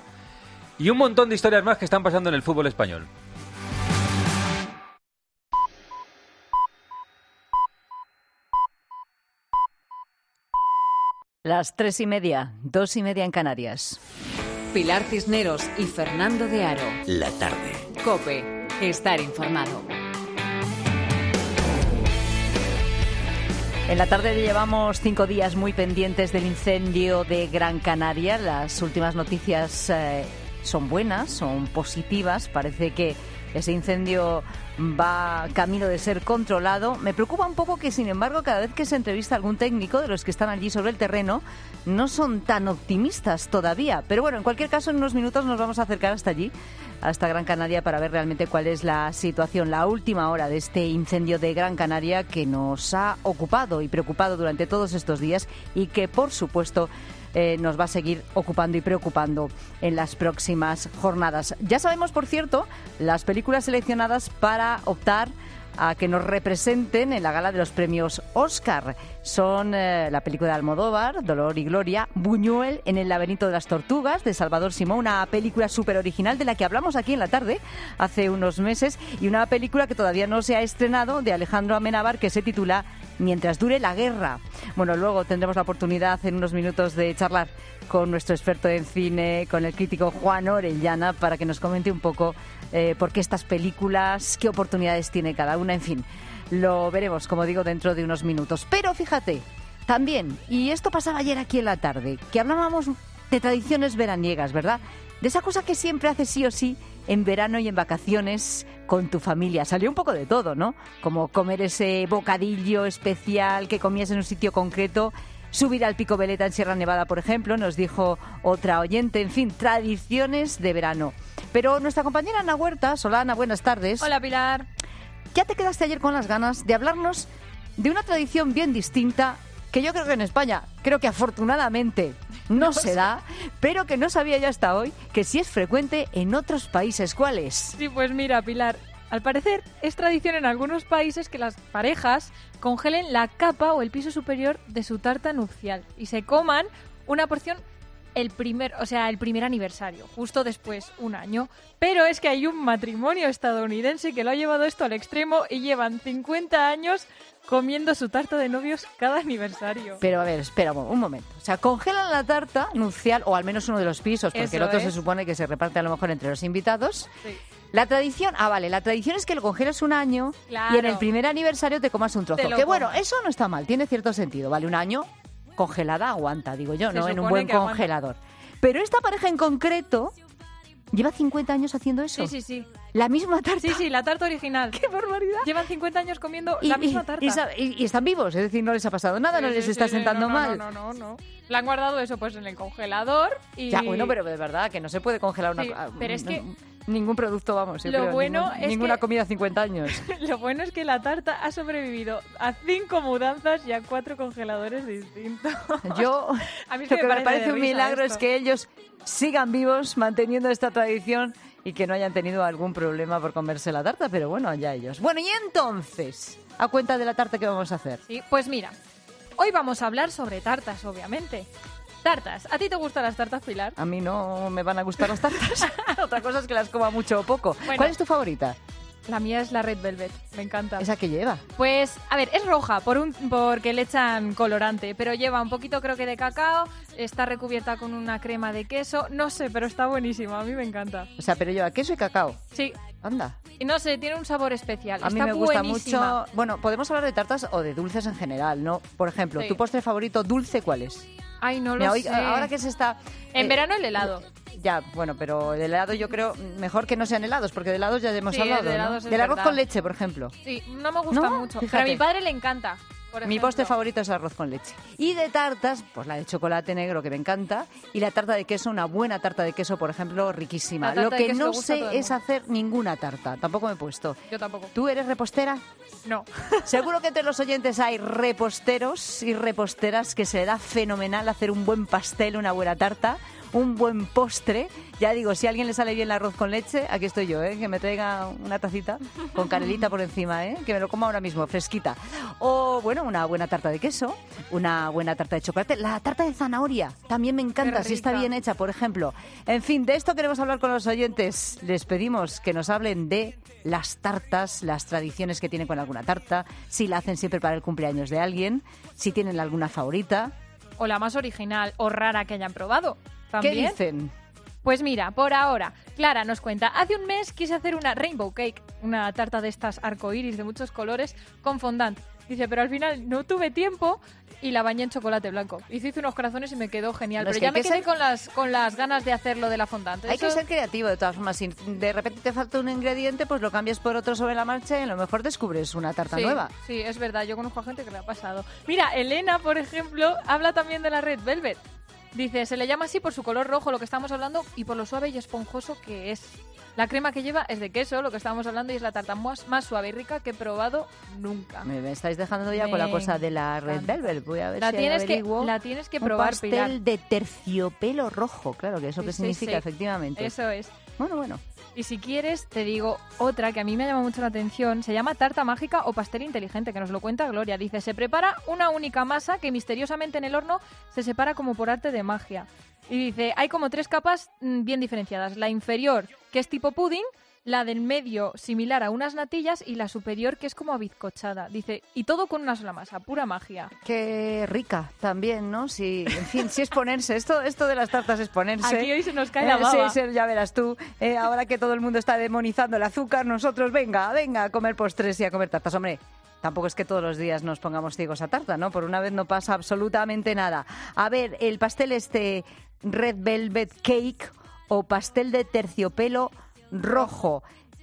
y un montón de historias más que están pasando en el fútbol español. Las 3:30, 2:30 en Canarias. Pilar Cisneros y Fernando de Aro. La tarde. COPE. Estar informado. En la tarde llevamos 5 días muy pendientes del incendio de Gran Canaria. Las últimas noticias son buenas, son positivas. Parece que ese incendio va camino de ser controlado. Me preocupa un poco que, sin embargo, cada vez que se entrevista a algún técnico de los que están allí sobre el terreno, no son tan optimistas todavía. Pero bueno, en cualquier caso, en unos minutos nos vamos a acercar hasta allí, hasta Gran Canaria, para ver realmente cuál es la situación, la última hora de este incendio de Gran Canaria que nos ha ocupado y preocupado durante todos estos días y que, por supuesto, nos va a seguir ocupando y preocupando en las próximas jornadas. Ya sabemos, por cierto, las películas seleccionadas para optar a que nos representen en la gala de los premios Oscar. Son la película de Almodóvar, Dolor y Gloria, Buñuel en el laberinto de las tortugas, de Salvador Simó, una película súper original de la que hablamos aquí en la tarde hace unos meses, y una película que todavía no se ha estrenado, de Alejandro Amenábar, que se titula Mientras dure la guerra. Bueno, luego tendremos la oportunidad en unos minutos de charlar con nuestro experto en cine, con el crítico Juan Orellana, para que nos comente un poco por qué estas películas, qué oportunidades tiene cada una, en fin. Lo veremos, como digo, dentro de unos minutos. Pero fíjate, también, y esto pasaba ayer aquí en la tarde, que hablábamos de tradiciones veraniegas, ¿verdad? De esa cosa que siempre haces sí o sí en verano y en vacaciones con tu familia. Salió un poco de todo, ¿no? Como comer ese bocadillo especial que comías en un sitio concreto, subir al Pico Veleta en Sierra Nevada, por ejemplo, nos dijo otra oyente. En fin, tradiciones de verano. Pero nuestra compañera Ana Huertas, hola Ana, buenas tardes. Hola Pilar. Ya te quedaste ayer con las ganas de hablarnos de una tradición bien distinta que yo creo que en España, creo que afortunadamente no se da, pero que no sabía yo hasta hoy que sí es frecuente en otros países. ¿Cuál es? Sí, pues mira, Pilar, al parecer es tradición en algunos países que las parejas congelen la capa o el piso superior de su tarta nupcial y se coman una porción el primer aniversario, justo después, un año. Pero es que hay un matrimonio estadounidense que lo ha llevado esto al extremo y llevan 50 años comiendo su tarta de novios cada aniversario. Pero a ver, espera un momento. O sea, congelan la tarta nupcial, o al menos uno de los pisos, porque Eso el otro es. se supone que se reparte a lo mejor entre los invitados. Sí. La tradición, la tradición es que lo congelas un año Claro. y en el primer aniversario te comas un trozo. Te lo Que bueno, comes. eso no está mal, tiene cierto sentido, ¿vale? Un año congelada aguanta, digo yo, Se ¿no? En un supone buen que aguanta. congelador. Pero esta pareja en concreto lleva 50 años haciendo eso. Sí. La misma tarta. Sí, la tarta original. ¡Qué barbaridad! Llevan 50 años comiendo la misma tarta. Y están vivos, es decir, no les ha pasado nada, no les está sentando mal. No. La han guardado eso pues en el congelador y... Ya, bueno, pero de verdad que no se puede congelar Sí, pero es que ningún producto, vamos. yo lo creo, bueno es ninguna que- comida 50 años. Lo bueno es que la tarta ha sobrevivido a 5 mudanzas y a 4 congeladores distintos. Yo, A mí es lo que que me me parece parece de un risa milagro esto. es que ellos sigan vivos manteniendo esta tradición y que no hayan tenido algún problema por comerse la tarta, pero bueno, allá ellos. Bueno, y entonces, a cuenta de la tarta que vamos a hacer. Sí, pues mira, hoy vamos a hablar sobre tartas, obviamente. Tartas. ¿A ti te gustan las tartas, Pilar? A mí no me van a gustar las tartas. Otra cosa es que las coma mucho o poco. Bueno. ¿Cuál es tu favorita? La mía es la Red Velvet, me encanta. ¿Esa que lleva? Pues, a ver, es roja porque le echan colorante, pero lleva un poquito creo que de cacao, está recubierta con una crema de queso, no sé, pero está buenísima, a mí me encanta. O sea, pero lleva queso y cacao. Sí. Anda. Y no sé, tiene un sabor especial, A mí está me gusta buenísima. mucho. Bueno, podemos hablar de tartas o de dulces en general, ¿no? Por ejemplo, Sí. ¿tu postre favorito dulce cuál es? Ay, no Mira, lo hoy- sé. ahora que se está... En verano el helado. Ya, bueno, pero el helado yo creo mejor que no sean helados, porque de helados ya hemos Sí, hablado, de ¿no? helados es Del arroz verdad. con leche, por ejemplo. Sí, no me gusta ¿No? mucho, Fíjate. pero a mi padre le encanta. Por Mi ejemplo. postre favorito es arroz con leche. Y de tartas, pues la de chocolate negro, que me encanta, y la tarta de queso, una buena tarta de queso, por ejemplo, riquísima. La tarta Lo de que queso no le gusta a todo sé el es mundo. hacer ninguna tarta, tampoco me he puesto. Yo tampoco. ¿Tú eres repostera? No. Seguro que entre los oyentes hay reposteros y reposteras que se le da fenomenal hacer un buen pastel, una buena tarta, un buen postre. Ya digo, si a alguien le sale bien el arroz con leche, aquí estoy yo, que me traiga una tacita con canelita por encima, que me lo coma ahora mismo, fresquita. O, bueno, una buena tarta de queso, una buena tarta de chocolate. La tarta de zanahoria también me encanta, Qué si está rica. bien hecha, por ejemplo. En fin, de esto queremos hablar con los oyentes. Les pedimos que nos hablen de las tartas, las tradiciones que tienen con alguna tarta, si la hacen siempre para el cumpleaños de alguien, si tienen alguna favorita. o la más original o rara que hayan probado. ¿También? ¿Qué dicen? Pues mira, por ahora, Clara nos cuenta, hace un mes quise hacer una rainbow cake, una tarta de estas arcoíris de muchos colores con fondant. Dice, pero al final no tuve tiempo y la bañé en chocolate blanco. Hice unos corazones y me quedó genial, No, pero es que ya me hay que quedé ser- con las ganas de hacerlo de la fondant. Hay que ser creativo, de todas formas. Si de repente te falta un ingrediente, pues lo cambias por otro sobre la marcha y a lo mejor descubres una tarta nueva. Sí, es verdad, yo conozco a gente que le ha pasado. Mira, Elena, por ejemplo, habla también de la Red Velvet. Dice, se le llama así por su color rojo, lo que estamos hablando, y por lo suave y esponjoso que es. La crema que lleva es de queso, lo que estábamos hablando, y es la tarta más suave y rica que he probado nunca. Me estáis dejando ya con la cosa de la Red Velvet. Voy a ver La si tienes averiguo. la tienes que probar, Un pastel Pilar. de terciopelo rojo, claro, que eso Sí, que sí, significa, sí. efectivamente. Eso es. Bueno. Y si quieres, te digo otra que a mí me ha llamado mucho la atención. Se llama tarta mágica o pastel inteligente, que nos lo cuenta Gloria. Dice, se prepara una única masa que misteriosamente en el horno se separa como por arte de magia. Y dice, hay como 3 capas bien diferenciadas. La inferior, que es tipo pudding, la del medio similar a unas natillas y la superior que es como bizcochada. Dice, y todo con una sola masa, pura magia. Qué rica también, ¿no? Sí, en fin, si es ponerse. Esto de las tartas es ponerse. Aquí hoy se nos cae la baba. Sí, ya verás tú. Ahora que todo el mundo está demonizando el azúcar, nosotros venga a comer postres y a comer tartas. Hombre, tampoco es que todos los días nos pongamos ciegos a tarta, ¿no? Por una vez no pasa absolutamente nada. A ver, el pastel Red Velvet Cake o pastel de terciopelo rojo.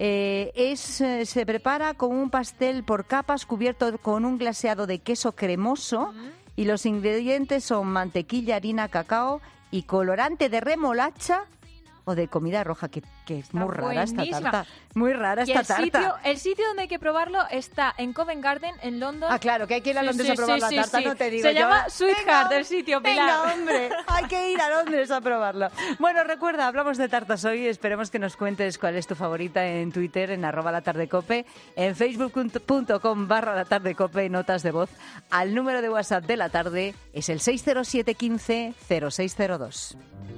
Se prepara con un pastel por capas cubierto con un glaseado de queso cremoso y los ingredientes son mantequilla, harina, cacao y colorante de remolacha o de comida roja, que es muy rara esta buenísima. tarta. Muy rara Y esta tarta. el sitio donde hay que probarlo está en Covent Garden, en London. Ah, claro, que hay que ir a Londres a probar la tarta, no te digo Se yo. llama Sweetheart el sitio, Pilar. Venga, hombre, hay que ir a Londres a probarlo. Bueno, recuerda, hablamos de tartas hoy. Esperemos que nos cuentes cuál es tu favorita en Twitter, en @latardecope, en facebook.com/latardecope, notas de voz. Al número de WhatsApp de la tarde es el 607 15 0602.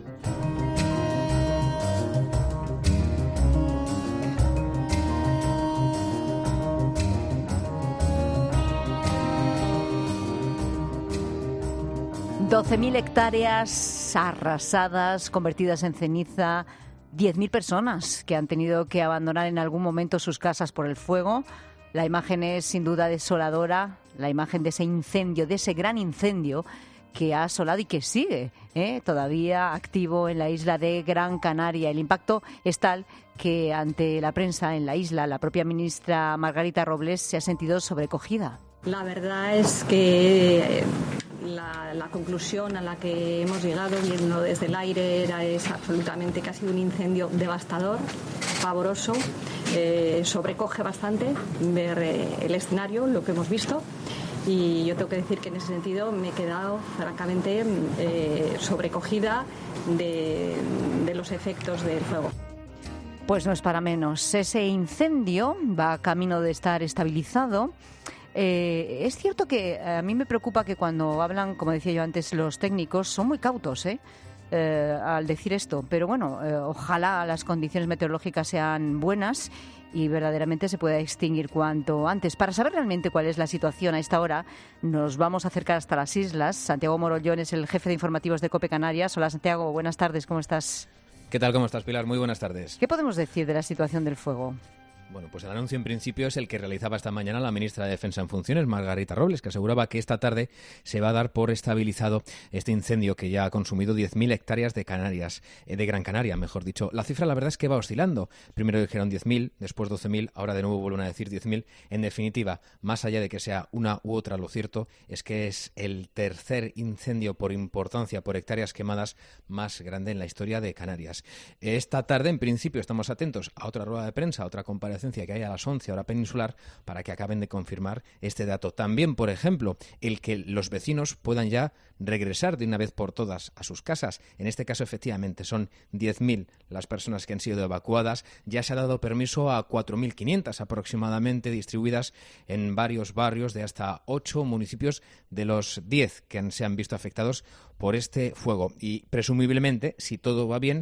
$12.000 hectáreas arrasadas, convertidas en ceniza, 10.000 personas que han tenido que abandonar en algún momento sus casas por el fuego. La imagen es sin duda desoladora, la imagen de ese incendio, de ese gran incendio que ha asolado y que sigue todavía activo en la isla de Gran Canaria. El impacto es tal que ante la prensa en la isla, la propia ministra Margarita Robles se ha sentido sobrecogida. La verdad es que la conclusión a la que hemos llegado viendo desde el aire es absolutamente que ha sido un incendio devastador, pavoroso, sobrecoge bastante ver el escenario, lo que hemos visto, y yo tengo que decir que en ese sentido me he quedado francamente sobrecogida de los efectos del fuego. Pues no es para menos. Ese incendio va camino de estar estabilizado. Es cierto que a mí me preocupa que cuando hablan, como decía yo antes, los técnicos son muy cautos al decir esto. Pero bueno, ojalá las condiciones meteorológicas sean buenas y verdaderamente se pueda extinguir cuanto antes. Para saber realmente cuál es la situación a esta hora, nos vamos a acercar hasta las islas. Santiago Morollón es el jefe de informativos de COPE Canarias. Hola Santiago, buenas tardes, ¿cómo estás? ¿Qué tal? ¿Cómo estás, Pilar? Muy buenas tardes. ¿Qué podemos decir de la situación del fuego? Bueno, pues el anuncio en principio es el que realizaba esta mañana la ministra de Defensa en funciones, Margarita Robles, que aseguraba que esta tarde se va a dar por estabilizado este incendio que ya ha consumido 10.000 hectáreas de Canarias, de Gran Canaria, mejor dicho. La cifra, la verdad, es que va oscilando. Primero dijeron 10.000, después 12.000, ahora de nuevo vuelven a decir 10.000. En definitiva, más allá de que sea una u otra, lo cierto es que es el tercer incendio por importancia, por hectáreas quemadas, más grande en la historia de Canarias. Esta tarde, en principio, estamos atentos a otra rueda de prensa, a otra comparecencia que hay a las 11 hora peninsular para que acaben de confirmar este dato. También, por ejemplo, el que los vecinos puedan ya regresar de una vez por todas a sus casas. En este caso, efectivamente, son 10.000 las personas que han sido evacuadas. Ya se ha dado permiso a 4.500 aproximadamente, distribuidas en varios barrios de hasta 8 municipios de los 10 que se han visto afectados por este fuego. Y presumiblemente, si todo va bien,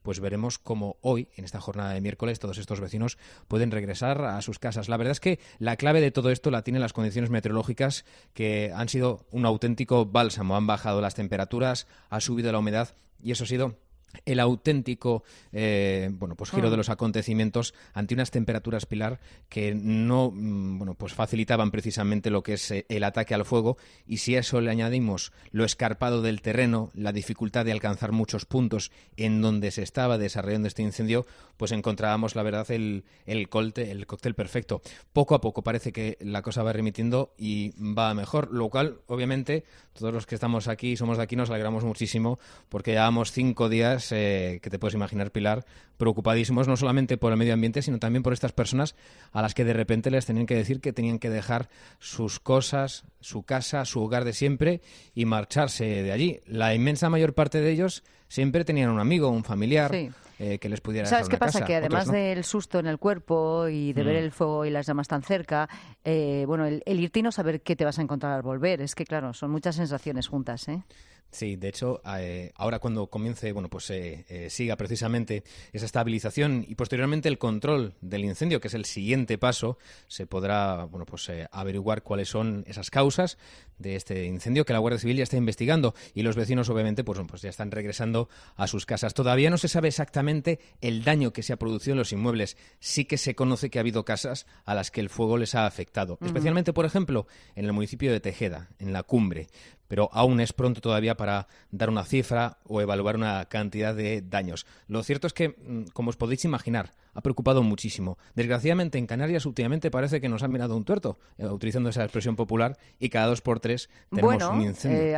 pues veremos cómo hoy, en esta jornada de miércoles, todos estos vecinos pueden regresar a sus casas. La verdad es que la clave de todo esto la tienen las condiciones meteorológicas, que han sido un auténtico bálsamo. Han bajado las temperaturas, ha subido la humedad y eso ha sido el auténtico giro de los acontecimientos ante unas temperaturas, Pilar, que no facilitaban precisamente lo que es el ataque al fuego. Y si a eso le añadimos lo escarpado del terreno, la dificultad de alcanzar muchos puntos en donde se estaba desarrollando este incendio, pues encontrábamos, la verdad, el cóctel perfecto. Poco a poco parece que la cosa va remitiendo y va mejor, lo cual, obviamente, todos los que estamos aquí, somos de aquí, nos alegramos muchísimo, porque llevamos 5 días que te puedes imaginar, Pilar, preocupadísimos no solamente por el medio ambiente, sino también por estas personas a las que de repente les tenían que decir que tenían que dejar sus cosas, su casa, su hogar de siempre y marcharse de allí. La inmensa mayor parte de ellos siempre tenían un amigo, un familiar, sí, que les pudiera ¿sabes dejar qué una pasa? casa. Que además Otros, ¿no? del susto en el cuerpo y de ver el fuego y las llamas tan cerca, el irte y no saber qué te vas a encontrar al volver, es que claro, son muchas sensaciones juntas, ¿eh? Sí, de hecho, ahora cuando comience, siga precisamente esa estabilización y posteriormente el control del incendio, que es el siguiente paso, se podrá, averiguar cuáles son esas causas de este incendio que la Guardia Civil ya está investigando y los vecinos, obviamente, pues ya están regresando a sus casas. Todavía no se sabe exactamente el daño que se ha producido en los inmuebles. Sí que se conoce que ha habido casas a las que el fuego les ha afectado, especialmente, por ejemplo, en el municipio de Tejeda, en la Cumbre. Pero aún es pronto todavía para dar una cifra o evaluar una cantidad de daños. Lo cierto es que, como os podéis imaginar, ha preocupado muchísimo. Desgraciadamente, en Canarias últimamente parece que nos han mirado un tuerto, utilizando esa expresión popular, y cada 2 por 3 tenemos un incendio.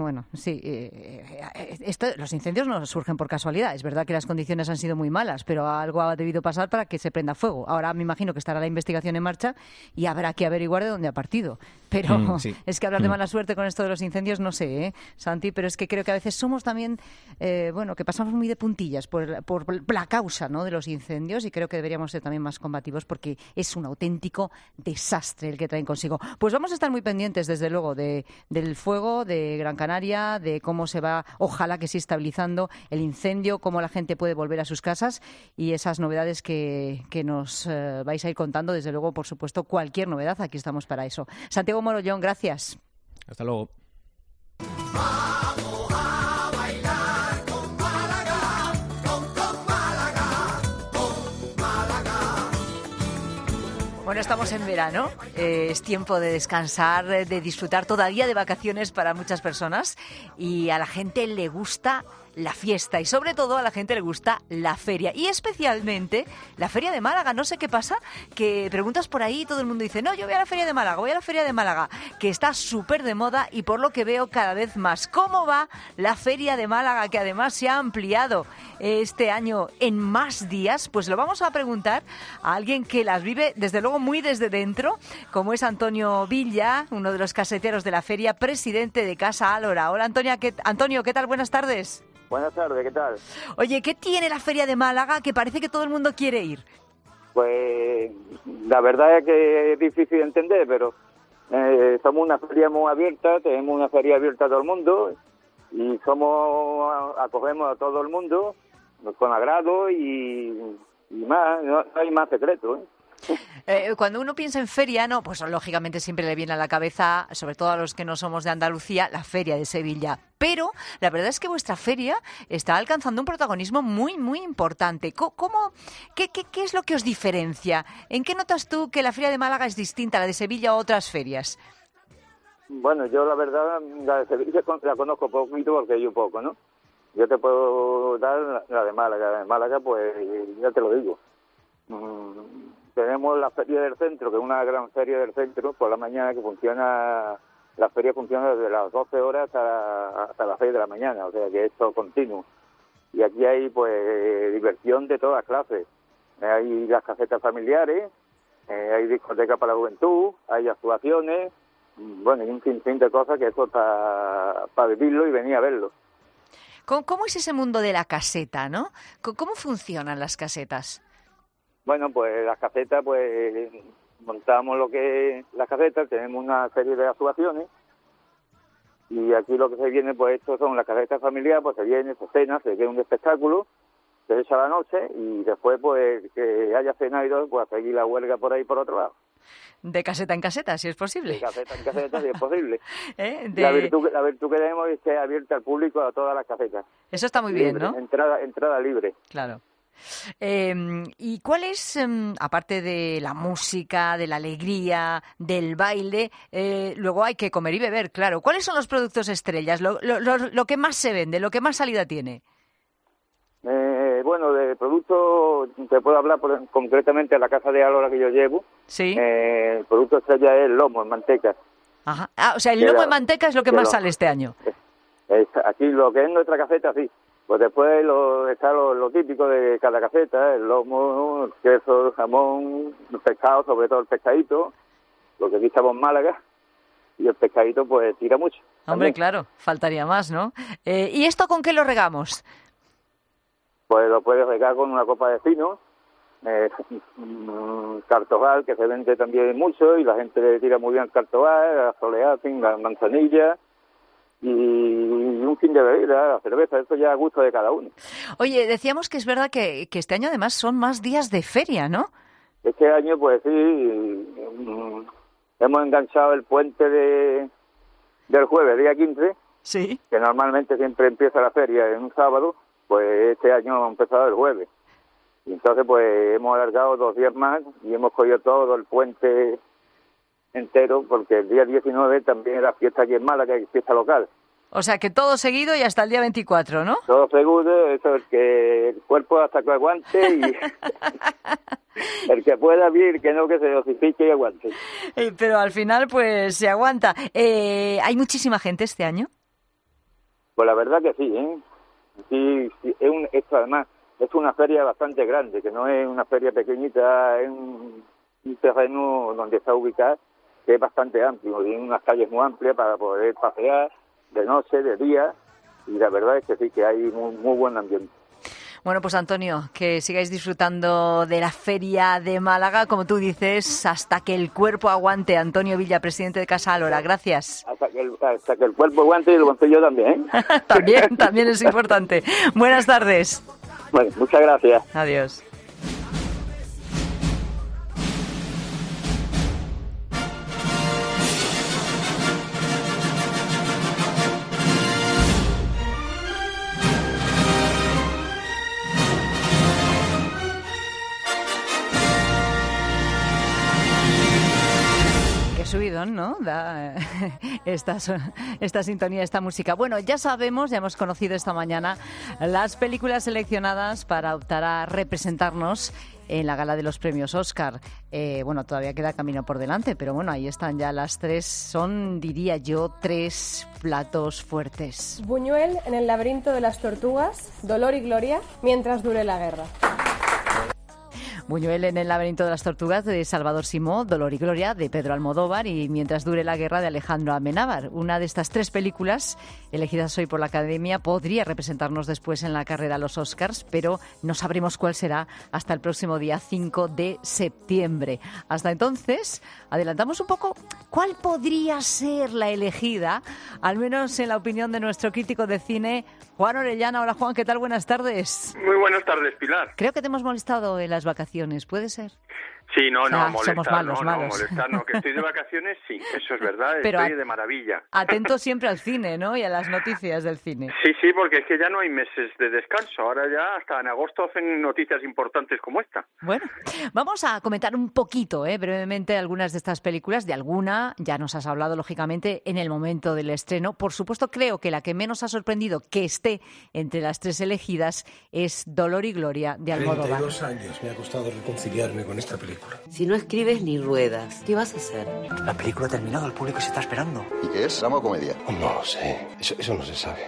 Los incendios no surgen por casualidad. Es verdad que las condiciones han sido muy malas, pero algo ha debido pasar para que se prenda fuego. Ahora me imagino que estará la investigación en marcha y habrá que averiguar de dónde ha partido. Pero sí. Es que hablar de mala suerte con esto de los incendios, no sé, Santi, pero es que creo que a veces somos también, que pasamos muy de puntillas por la causa, ¿no?, de los incendios, y creo que deberíamos ser también más combativos porque es un auténtico desastre el que traen consigo. Pues vamos a estar muy pendientes, desde luego, del fuego de Gran Canaria, de cómo se va, ojalá que sí, estabilizando el incendio, cómo la gente puede volver a sus casas y esas novedades que nos vais a ir contando. Desde luego, por supuesto, cualquier novedad, aquí estamos para eso. Santiago Morollón, gracias. Hasta luego. Bueno, estamos en verano, es tiempo de descansar, de disfrutar todavía de vacaciones para muchas personas, y a la gente le gusta la fiesta y sobre todo a la gente le gusta la feria, y especialmente la Feria de Málaga. No sé qué pasa, que preguntas por ahí y todo el mundo dice, no, yo voy a la Feria de Málaga, voy a la Feria de Málaga, que está súper de moda y por lo que veo cada vez más. ¿Cómo va la Feria de Málaga, que además se ha ampliado este año en más días? Pues lo vamos a preguntar a alguien que las vive desde luego muy desde dentro, como es Antonio Villa, uno de los caseteros de la feria, presidente de Casa Álora. Hola Antonio, ¿qué tal? Buenas tardes. Buenas tardes, ¿qué tal? Oye, ¿qué tiene la Feria de Málaga que parece que todo el mundo quiere ir? Pues la verdad es que es difícil de entender, pero somos una feria muy abierta, tenemos una feria abierta a todo el mundo y acogemos a todo el mundo con agrado y más, no hay más secreto, Cuando uno piensa en feria, no, pues lógicamente siempre le viene a la cabeza, sobre todo a los que no somos de Andalucía, la Feria de Sevilla. Pero la verdad es que vuestra feria está alcanzando un protagonismo muy, muy importante. ¿Qué es lo que os diferencia? ¿En qué notas tú que la Feria de Málaga es distinta a la de Sevilla o otras ferias? Bueno, yo la verdad, la de Sevilla la conozco poquito porque yo poco, ¿no? Yo te puedo dar la de Málaga. La de Málaga, pues ya te lo digo. Tenemos la feria del centro, que es una gran feria del centro, por la mañana, que funciona, la feria funciona desde las 12 horas hasta las 6 de la mañana, o sea que es todo continuo. Y aquí hay pues diversión de todas clases. Hay las casetas familiares, hay discotecas para la juventud, hay actuaciones, bueno, y un sinfín de cosas que eso para vivirlo y venir a verlo. ¿Cómo es ese mundo de la caseta, no? ¿Cómo funcionan las casetas? Bueno, pues las casetas, pues montamos lo que es las casetas, tenemos una serie de actuaciones y aquí lo que se viene, pues estos son las casetas familiares, pues se viene, se cena, se ve un espectáculo se echa la noche y después pues que haya cena y todo, pues a seguir la huelga por ahí por otro lado. De caseta en caseta, si es posible. De caseta en caseta, si es posible. ¿Eh? La virtud que tenemos es que es abierta al público a todas las casetas. Eso está muy Libre, bien, ¿no? Entrada libre. Claro. ¿Y cuál es, aparte de la música, de la alegría, del baile, luego hay que comer y beber, claro? ¿Cuáles son los productos estrellas, lo que más se vende, lo que más salida tiene? Bueno, de producto te puedo hablar concretamente de la casa de Alora que yo llevo. Sí. El producto estrella es el lomo en manteca. Ajá. O sea, el lomo en manteca es lo que más sale este año. Aquí lo que es nuestra caseta, sí. Pues después está lo típico de cada caseta, el lomo, el queso, el jamón, el pescado, sobre todo el pescadito, lo que aquí estamos en Málaga, y el pescadito pues tira mucho. Hombre, también. Claro, faltaría más, ¿no? ¿Y esto con qué lo regamos? Pues lo puedes regar con una copa de vino, cartojal, que se vende también mucho, y la gente le tira muy bien cartojal, la soleá, la manzanilla, y un fin de bebida, la cerveza, eso ya a gusto de cada uno. Oye, decíamos que es verdad que este año además son más días de feria, ¿no? Este año, pues sí, hemos enganchado el puente del jueves, día 15, sí, que normalmente siempre empieza la feria en un sábado, pues este año ha empezado el jueves. Y entonces, pues hemos alargado 2 días más y hemos cogido todo el puente entero, porque el día 19 también era fiesta aquí en Málaga, que es fiesta local. O sea, que todo seguido y hasta el día 24, ¿no? Todo seguro, eso es que el cuerpo hasta que aguante y el que pueda vivir, que no, que se dosifique y aguante. Pero al final, pues se aguanta. ¿Hay muchísima gente este año? Pues la verdad que sí, ¿eh? Sí, esto además es una feria bastante grande, que no es una feria pequeñita, es un terreno donde está ubicada, que es bastante amplio, tiene unas calles muy amplias para poder pasear de noche, de día, y la verdad es que sí, que hay muy buen ambiente. Bueno, pues Antonio, que sigáis disfrutando de la Feria de Málaga, como tú dices, hasta que el cuerpo aguante. Antonio Villa, presidente de Casa Alora, gracias. Hasta que el cuerpo aguante y el bolsillo también, ¿eh? También es importante. Buenas tardes. Bueno, muchas gracias. Adiós. Subidón, ¿no? Da esta sintonía, esta música. Bueno, ya sabemos, ya hemos conocido esta mañana las películas seleccionadas para optar a representarnos en la gala de los premios Oscar. Bueno, todavía queda camino por delante, pero bueno, ahí están ya las 3. Son, diría yo, 3 platos fuertes. Buñuel en el laberinto de las tortugas, Dolor y Gloria, Mientras dure la guerra. Buñuel en el laberinto de las tortugas de Salvador Simó, Dolor y Gloria de Pedro Almodóvar y Mientras dure la guerra de Alejandro Amenábar. Una de estas 3 películas elegidas hoy por la Academia podría representarnos después en la carrera a los Oscars, pero no sabremos cuál será hasta el próximo día 5 de septiembre. Hasta entonces, adelantamos un poco cuál podría ser la elegida, al menos en la opinión de nuestro crítico de cine, Juan Orellana. Hola Juan, ¿qué tal? Buenas tardes. Muy buenas tardes, Pilar. Creo que te hemos molestado en las vacaciones, ¿puede ser? Sí, no, molestar, somos malos, no, malos. molestar, no, que estoy de vacaciones, sí, eso es verdad, Pero estoy de maravilla. Atento siempre al cine, ¿no? Y a las noticias del cine. Sí, porque es que ya no hay meses de descanso, ahora ya hasta en agosto hacen noticias importantes como esta. Bueno, vamos a comentar un poquito, brevemente, algunas de estas películas. De alguna ya nos has hablado, lógicamente, en el momento del estreno. Por supuesto, creo que la que menos ha sorprendido que esté entre las 3 elegidas es Dolor y Gloria de Almodóvar. 32 años me ha costado reconciliarme con esta película. Si no escribes ni ruedas, ¿qué vas a hacer? La película ha terminado, el público se está esperando. ¿Y qué es? ¿Drama o comedia? No lo sé, eso no se sabe.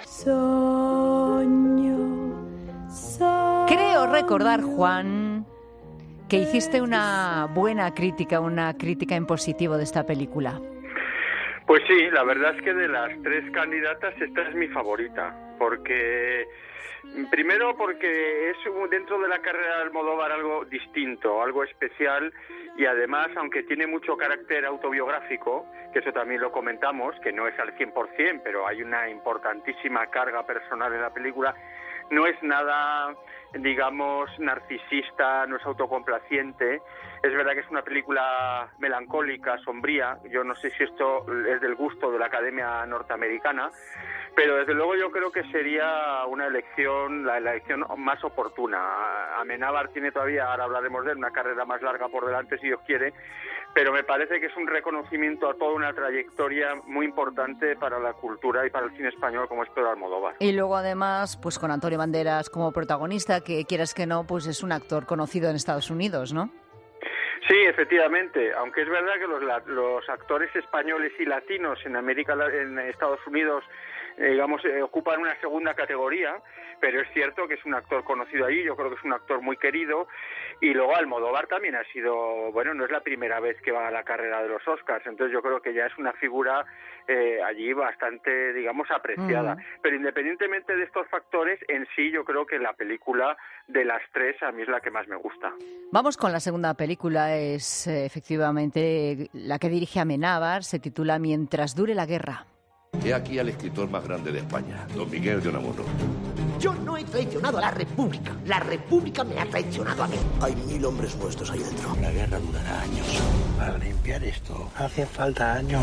Creo recordar, Juan, que hiciste una buena crítica, una crítica en positivo de esta película. Pues sí, la verdad es que de las 3 candidatas esta es mi favorita, porque... Primero porque es dentro de la carrera de Almodóvar algo distinto, algo especial y además, aunque tiene mucho carácter autobiográfico, que eso también lo comentamos, que no es al 100%, pero hay una importantísima carga personal en la película, no es nada, digamos, narcisista, no es autocomplaciente. Es verdad que es una película melancólica, sombría. Yo no sé si esto es del gusto de la Academia Norteamericana, pero desde luego yo creo que sería una elección, la elección más oportuna. Amenábar tiene todavía, ahora hablaremos de él, una carrera más larga por delante, si Dios quiere, pero me parece que es un reconocimiento a toda una trayectoria muy importante para la cultura y para el cine español, como es Pedro Almodóvar. Y luego además, pues con Antonio Banderas como protagonista, que quieras que no, pues es un actor conocido en Estados Unidos, ¿no? Sí, efectivamente, aunque es verdad que los actores españoles y latinos en Estados Unidos, digamos, ocupan una segunda categoría, pero es cierto que es un actor conocido allí, yo creo que es un actor muy querido, y luego Almodóvar también ha sido, bueno, no es la primera vez que va a la carrera de los Oscars, entonces yo creo que ya es una figura allí bastante, digamos, apreciada. Pero independientemente de estos factores, en sí yo creo que la película de las tres a mí es la que más me gusta. Vamos con la segunda película, es efectivamente la que dirige Amenábar, se titula Mientras dure la guerra. He aquí al escritor más grande de España, don Miguel de Unamuno. Yo no he traicionado a la República me ha traicionado a mí. Hay 1000 hombres muertos ahí dentro. La guerra durará años. Para limpiar esto hace falta años.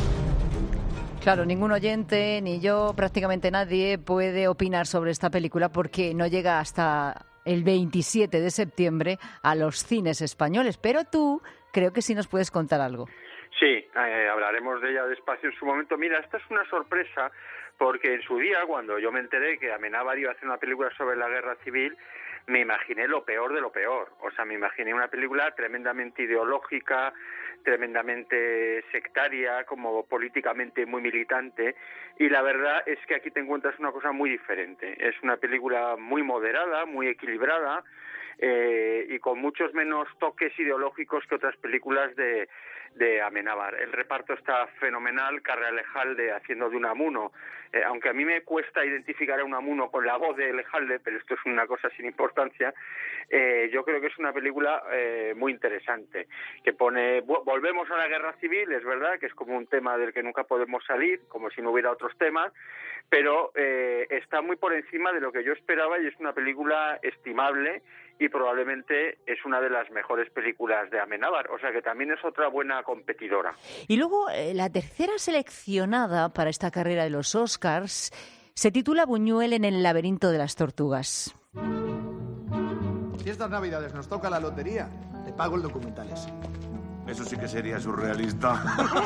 Claro, ningún oyente, ni yo, prácticamente nadie puede opinar sobre esta película porque no llega hasta el 27 de septiembre a los cines españoles, pero tú creo que sí nos puedes contar algo. Sí, hablaremos de ella despacio en su momento. Mira, esta es una sorpresa porque en su día, cuando yo me enteré que Amenábar iba a hacer una película sobre la guerra civil, me imaginé lo peor de lo peor. O sea, me imaginé una película tremendamente ideológica, tremendamente sectaria, como políticamente muy militante, y la verdad es que aquí te encuentras una cosa muy diferente. Es una película muy moderada, muy equilibrada, y con muchos menos toques ideológicos que otras películas de Amenábar. El reparto está fenomenal, Carra Lejalde haciendo de Unamuno, aunque a mí me cuesta identificar a Unamuno con la voz de Lejalde, pero esto es una cosa sin importancia. Yo creo que es una película muy interesante, que volvemos a la guerra civil, es verdad que es como un tema del que nunca podemos salir, como si no hubiera otros temas, pero está muy por encima de lo que yo esperaba y es una película estimable y probablemente es una de las mejores películas de Amenábar, o sea que también es otra buena competidora. Y luego la tercera seleccionada para esta carrera de los Oscars se titula Buñuel en el laberinto de las tortugas. Si estas navidades nos toca la lotería, te pago el documental ese. Eso sí que sería surrealista.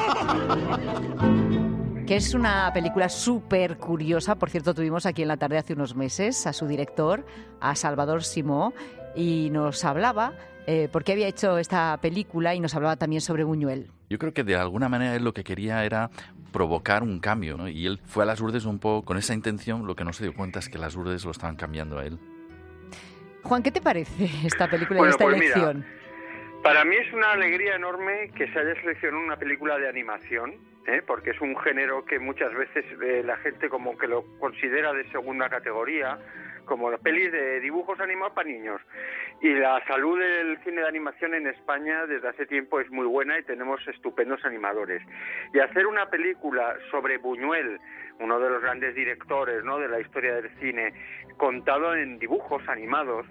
Que es una película súper curiosa. Por cierto, tuvimos aquí en la tarde hace unos meses a su director, a Salvador Simó, y nos hablaba por qué había hecho esta película y nos hablaba también sobre Buñuel. Yo creo que de alguna manera él lo que quería era provocar un cambio, ¿no? Y él fue a las Urdes un poco con esa intención. Lo que no se dio cuenta es que las Urdes lo estaban cambiando a él. Juan, ¿qué te parece esta película y Bueno, esta pues elección? Mira, para mí es una alegría enorme que se haya seleccionado una película de animación, porque es un género que muchas veces la gente como que lo considera de segunda categoría, como las pelis de dibujos animados para niños. Y la salud del cine de animación en España desde hace tiempo es muy buena y tenemos estupendos animadores. Y hacer una película sobre Buñuel, uno de los grandes directores, ¿no?, de la historia del cine, contado en dibujos animados,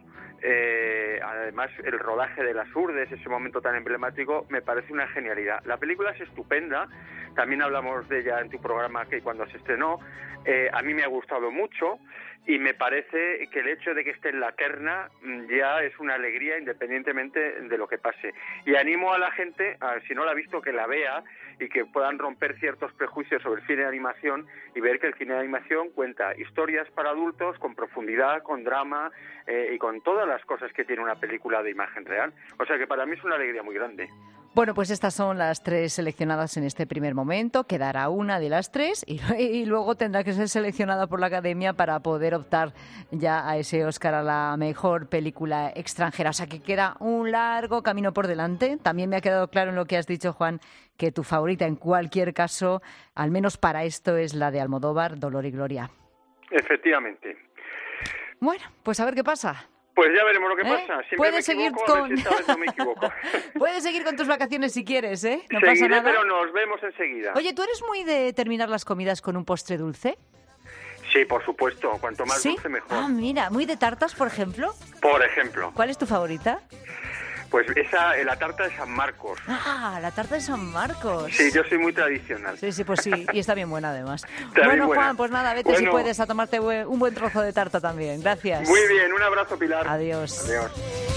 además el rodaje de las Urdes, ese momento tan emblemático, me parece una genialidad. La película es estupenda, también hablamos de ella en tu programa que cuando se estrenó, a mí me ha gustado mucho y me parece que el hecho de que esté en la terna ya es una alegría independientemente de lo que pase. Y animo a la gente, si no la ha visto, que la vea y que puedan romper ciertos prejuicios sobre el cine de animación y ver que el cine de animación cuenta historias para adultos con profundidad, con drama y con todas las cosas que tiene una película de imagen real. O sea que para mí es una alegría muy grande. Bueno, pues estas son las tres seleccionadas en este primer momento. Quedará una de las tres y luego tendrá que ser seleccionada por la Academia para poder optar ya a ese Oscar a la mejor película extranjera. O sea que queda un largo camino por delante. También me ha quedado claro en lo que has dicho, Juan, que tu favorita en cualquier caso, al menos para esto, es la de Almodóvar, Dolor y Gloria. Efectivamente. Bueno, pues a ver qué pasa. Pues ya veremos lo que pasa. Siempre Puedes me equivoco, a ver si esta vez no me equivoco. Puedes seguir con tus vacaciones si quieres, ¿eh? No Seguiré, pasa nada. pero nos vemos enseguida. Oye, ¿tú eres muy de terminar las comidas con un postre dulce? Sí, por supuesto. Cuanto más ¿Sí? dulce, mejor. Ah, mira, muy de tartas, por ejemplo. Por ejemplo. ¿Cuál es tu favorita? Pues la tarta de San Marcos. Ah, la tarta de San Marcos. Sí, yo soy muy tradicional. Sí, pues sí, y está bien buena además. Está bien bueno, buena. Juan, pues nada, vete si puedes a tomarte un buen trozo de tarta también. Gracias. Muy bien, un abrazo, Pilar. Adiós. Adiós.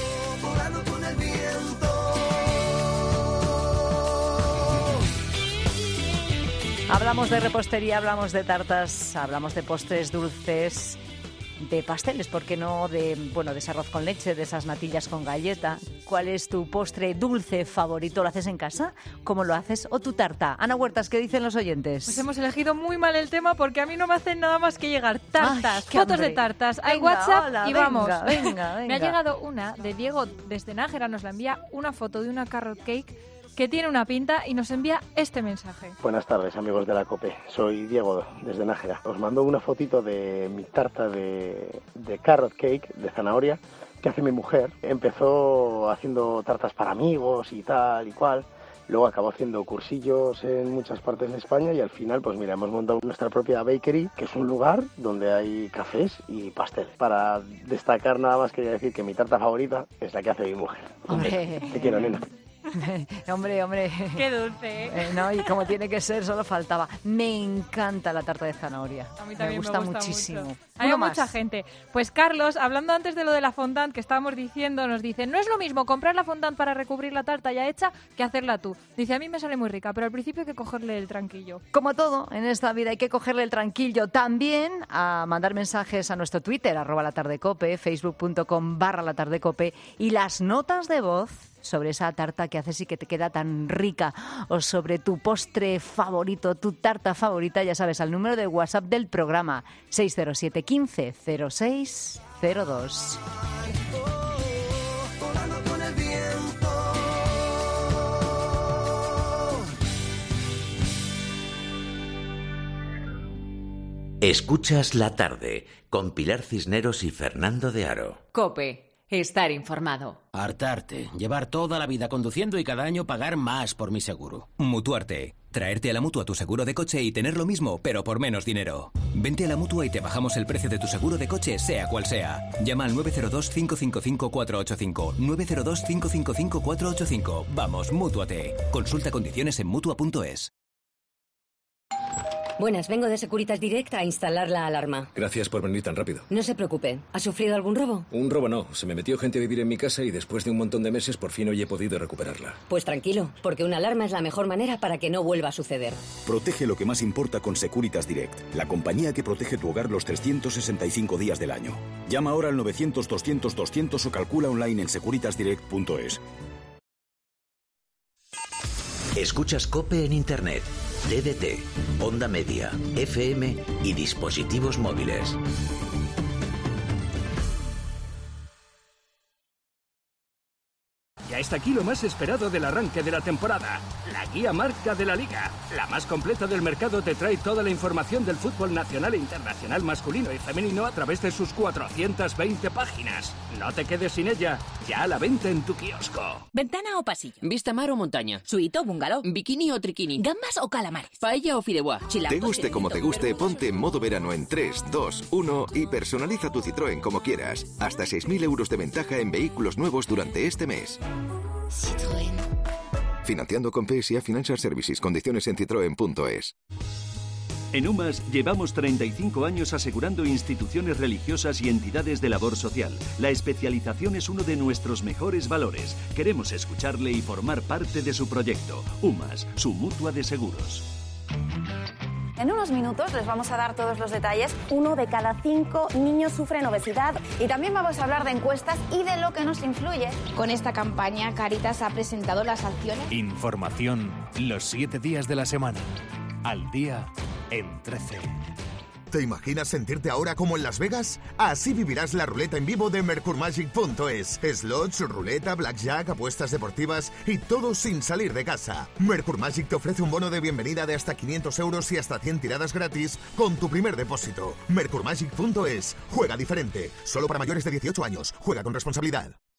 Hablamos de repostería, hablamos de tartas, hablamos de postres dulces, de pasteles, ¿por qué no? De ese arroz con leche, de esas natillas con galleta. ¿Cuál es tu postre dulce favorito? ¿Lo haces en casa? ¿Cómo lo haces? ¿O tu tarta? Ana Huertas, ¿qué dicen los oyentes? Pues hemos elegido muy mal el tema porque a mí no me hacen nada más que llegar tartas, Ay, fotos hambre. de tartas al Venga, WhatsApp hola, y venga, vamos. venga. Me ha llegado una de Diego desde Nájera, nos la envía una foto de una carrot cake que tiene una pinta y nos envía este mensaje. Buenas tardes, amigos de la COPE. Soy Diego, desde Nájera. Os mando una fotito de mi tarta de carrot cake, de zanahoria, que hace mi mujer. Empezó haciendo tartas para amigos y tal y cual. Luego acabó haciendo cursillos en muchas partes de España y al final, pues mira, hemos montado nuestra propia bakery, que es un lugar donde hay cafés y pasteles. Para destacar nada más quería decir que mi tarta favorita es la que hace mi mujer. Hombre. Te quiero, nena. Hombre. Qué dulce, ¿eh? No, y como tiene que ser, solo faltaba. Me encanta la tarta de zanahoria. A mí también me gusta muchísimo. Mucho. Hay Uno mucha más. gente. Pues Carlos, hablando antes de lo de la fondant que estábamos diciendo, nos dice, no es lo mismo comprar la fondant para recubrir la tarta ya hecha que hacerla tú. Dice, a mí me sale muy rica, pero al principio hay que cogerle el tranquillo. Como todo en esta vida hay que cogerle el tranquillo. También a mandar mensajes a nuestro Twitter, @latardecope, facebook.com/latardecope, y las notas de voz sobre esa tarta que haces y que te queda tan rica, o sobre tu postre favorito, tu tarta favorita, ya sabes, al número de WhatsApp del programa 607 15 06 02. Escuchas la tarde con Pilar Cisneros y Fernando de Aro. COPE. Estar informado. Hartarte, llevar toda la vida conduciendo y cada año pagar más por mi seguro. Mutuarte. Traerte a la Mutua tu seguro de coche y tener lo mismo, pero por menos dinero. Vente a la Mutua y te bajamos el precio de tu seguro de coche, sea cual sea. Llama al 902-555-485. 902-555-485. Vamos, Mútuate. Consulta condiciones en Mutua.es. Buenas, vengo de Securitas Direct a instalar la alarma. Gracias por venir tan rápido. No se preocupe. ¿Ha sufrido algún robo? Un robo no. Se me metió gente a vivir en mi casa y después de un montón de meses por fin hoy he podido recuperarla. Pues tranquilo, porque una alarma es la mejor manera para que no vuelva a suceder. Protege lo que más importa con Securitas Direct, la compañía que protege tu hogar los 365 días del año. Llama ahora al 900-200-200 o calcula online en securitasdirect.es. Escuchas COPE en Internet, DDT, Onda Media, FM y dispositivos móviles. Ya está aquí lo más esperado del arranque de la temporada, la guía marca de la Liga. La más completa del mercado te trae toda la información del fútbol nacional e internacional masculino y femenino a través de sus 420 páginas. No te quedes sin ella, ya a la venta en tu kiosco. ¿Ventana o pasillo? ¿Vista mar o montaña? ¿Suite o bungalow? ¿Bikini o triquini? ¿Gambas o calamares? ¿Paella o fideuá? Te guste como te guste, ponte en modo verano en 3, 2, 1 y personaliza tu Citroën como quieras. Hasta 6.000 euros de ventaja en vehículos nuevos durante este mes. Citroën. Financiando con PSA Financial Services. Condiciones en citroen.es. En UMAS llevamos 35 años asegurando instituciones religiosas y entidades de labor social. La especialización es uno de nuestros mejores valores. Queremos escucharle y formar parte de su proyecto. UMAS, su mutua de seguros. En unos minutos les vamos a dar todos los detalles. 1 de cada 5 niños sufren obesidad y también vamos a hablar de encuestas y de lo que nos influye. Con esta campaña, Cáritas ha presentado las acciones. Información los 7 días de la semana. Al día en 13. ¿Te imaginas sentirte ahora como en Las Vegas? Así vivirás la ruleta en vivo de mercurmagic.es. Slots, ruleta, blackjack, apuestas deportivas y todo sin salir de casa. Mercurmagic te ofrece un bono de bienvenida de hasta 500 euros y hasta 100 tiradas gratis con tu primer depósito. Mercurmagic.es. Juega diferente. Solo para mayores de 18 años. Juega con responsabilidad.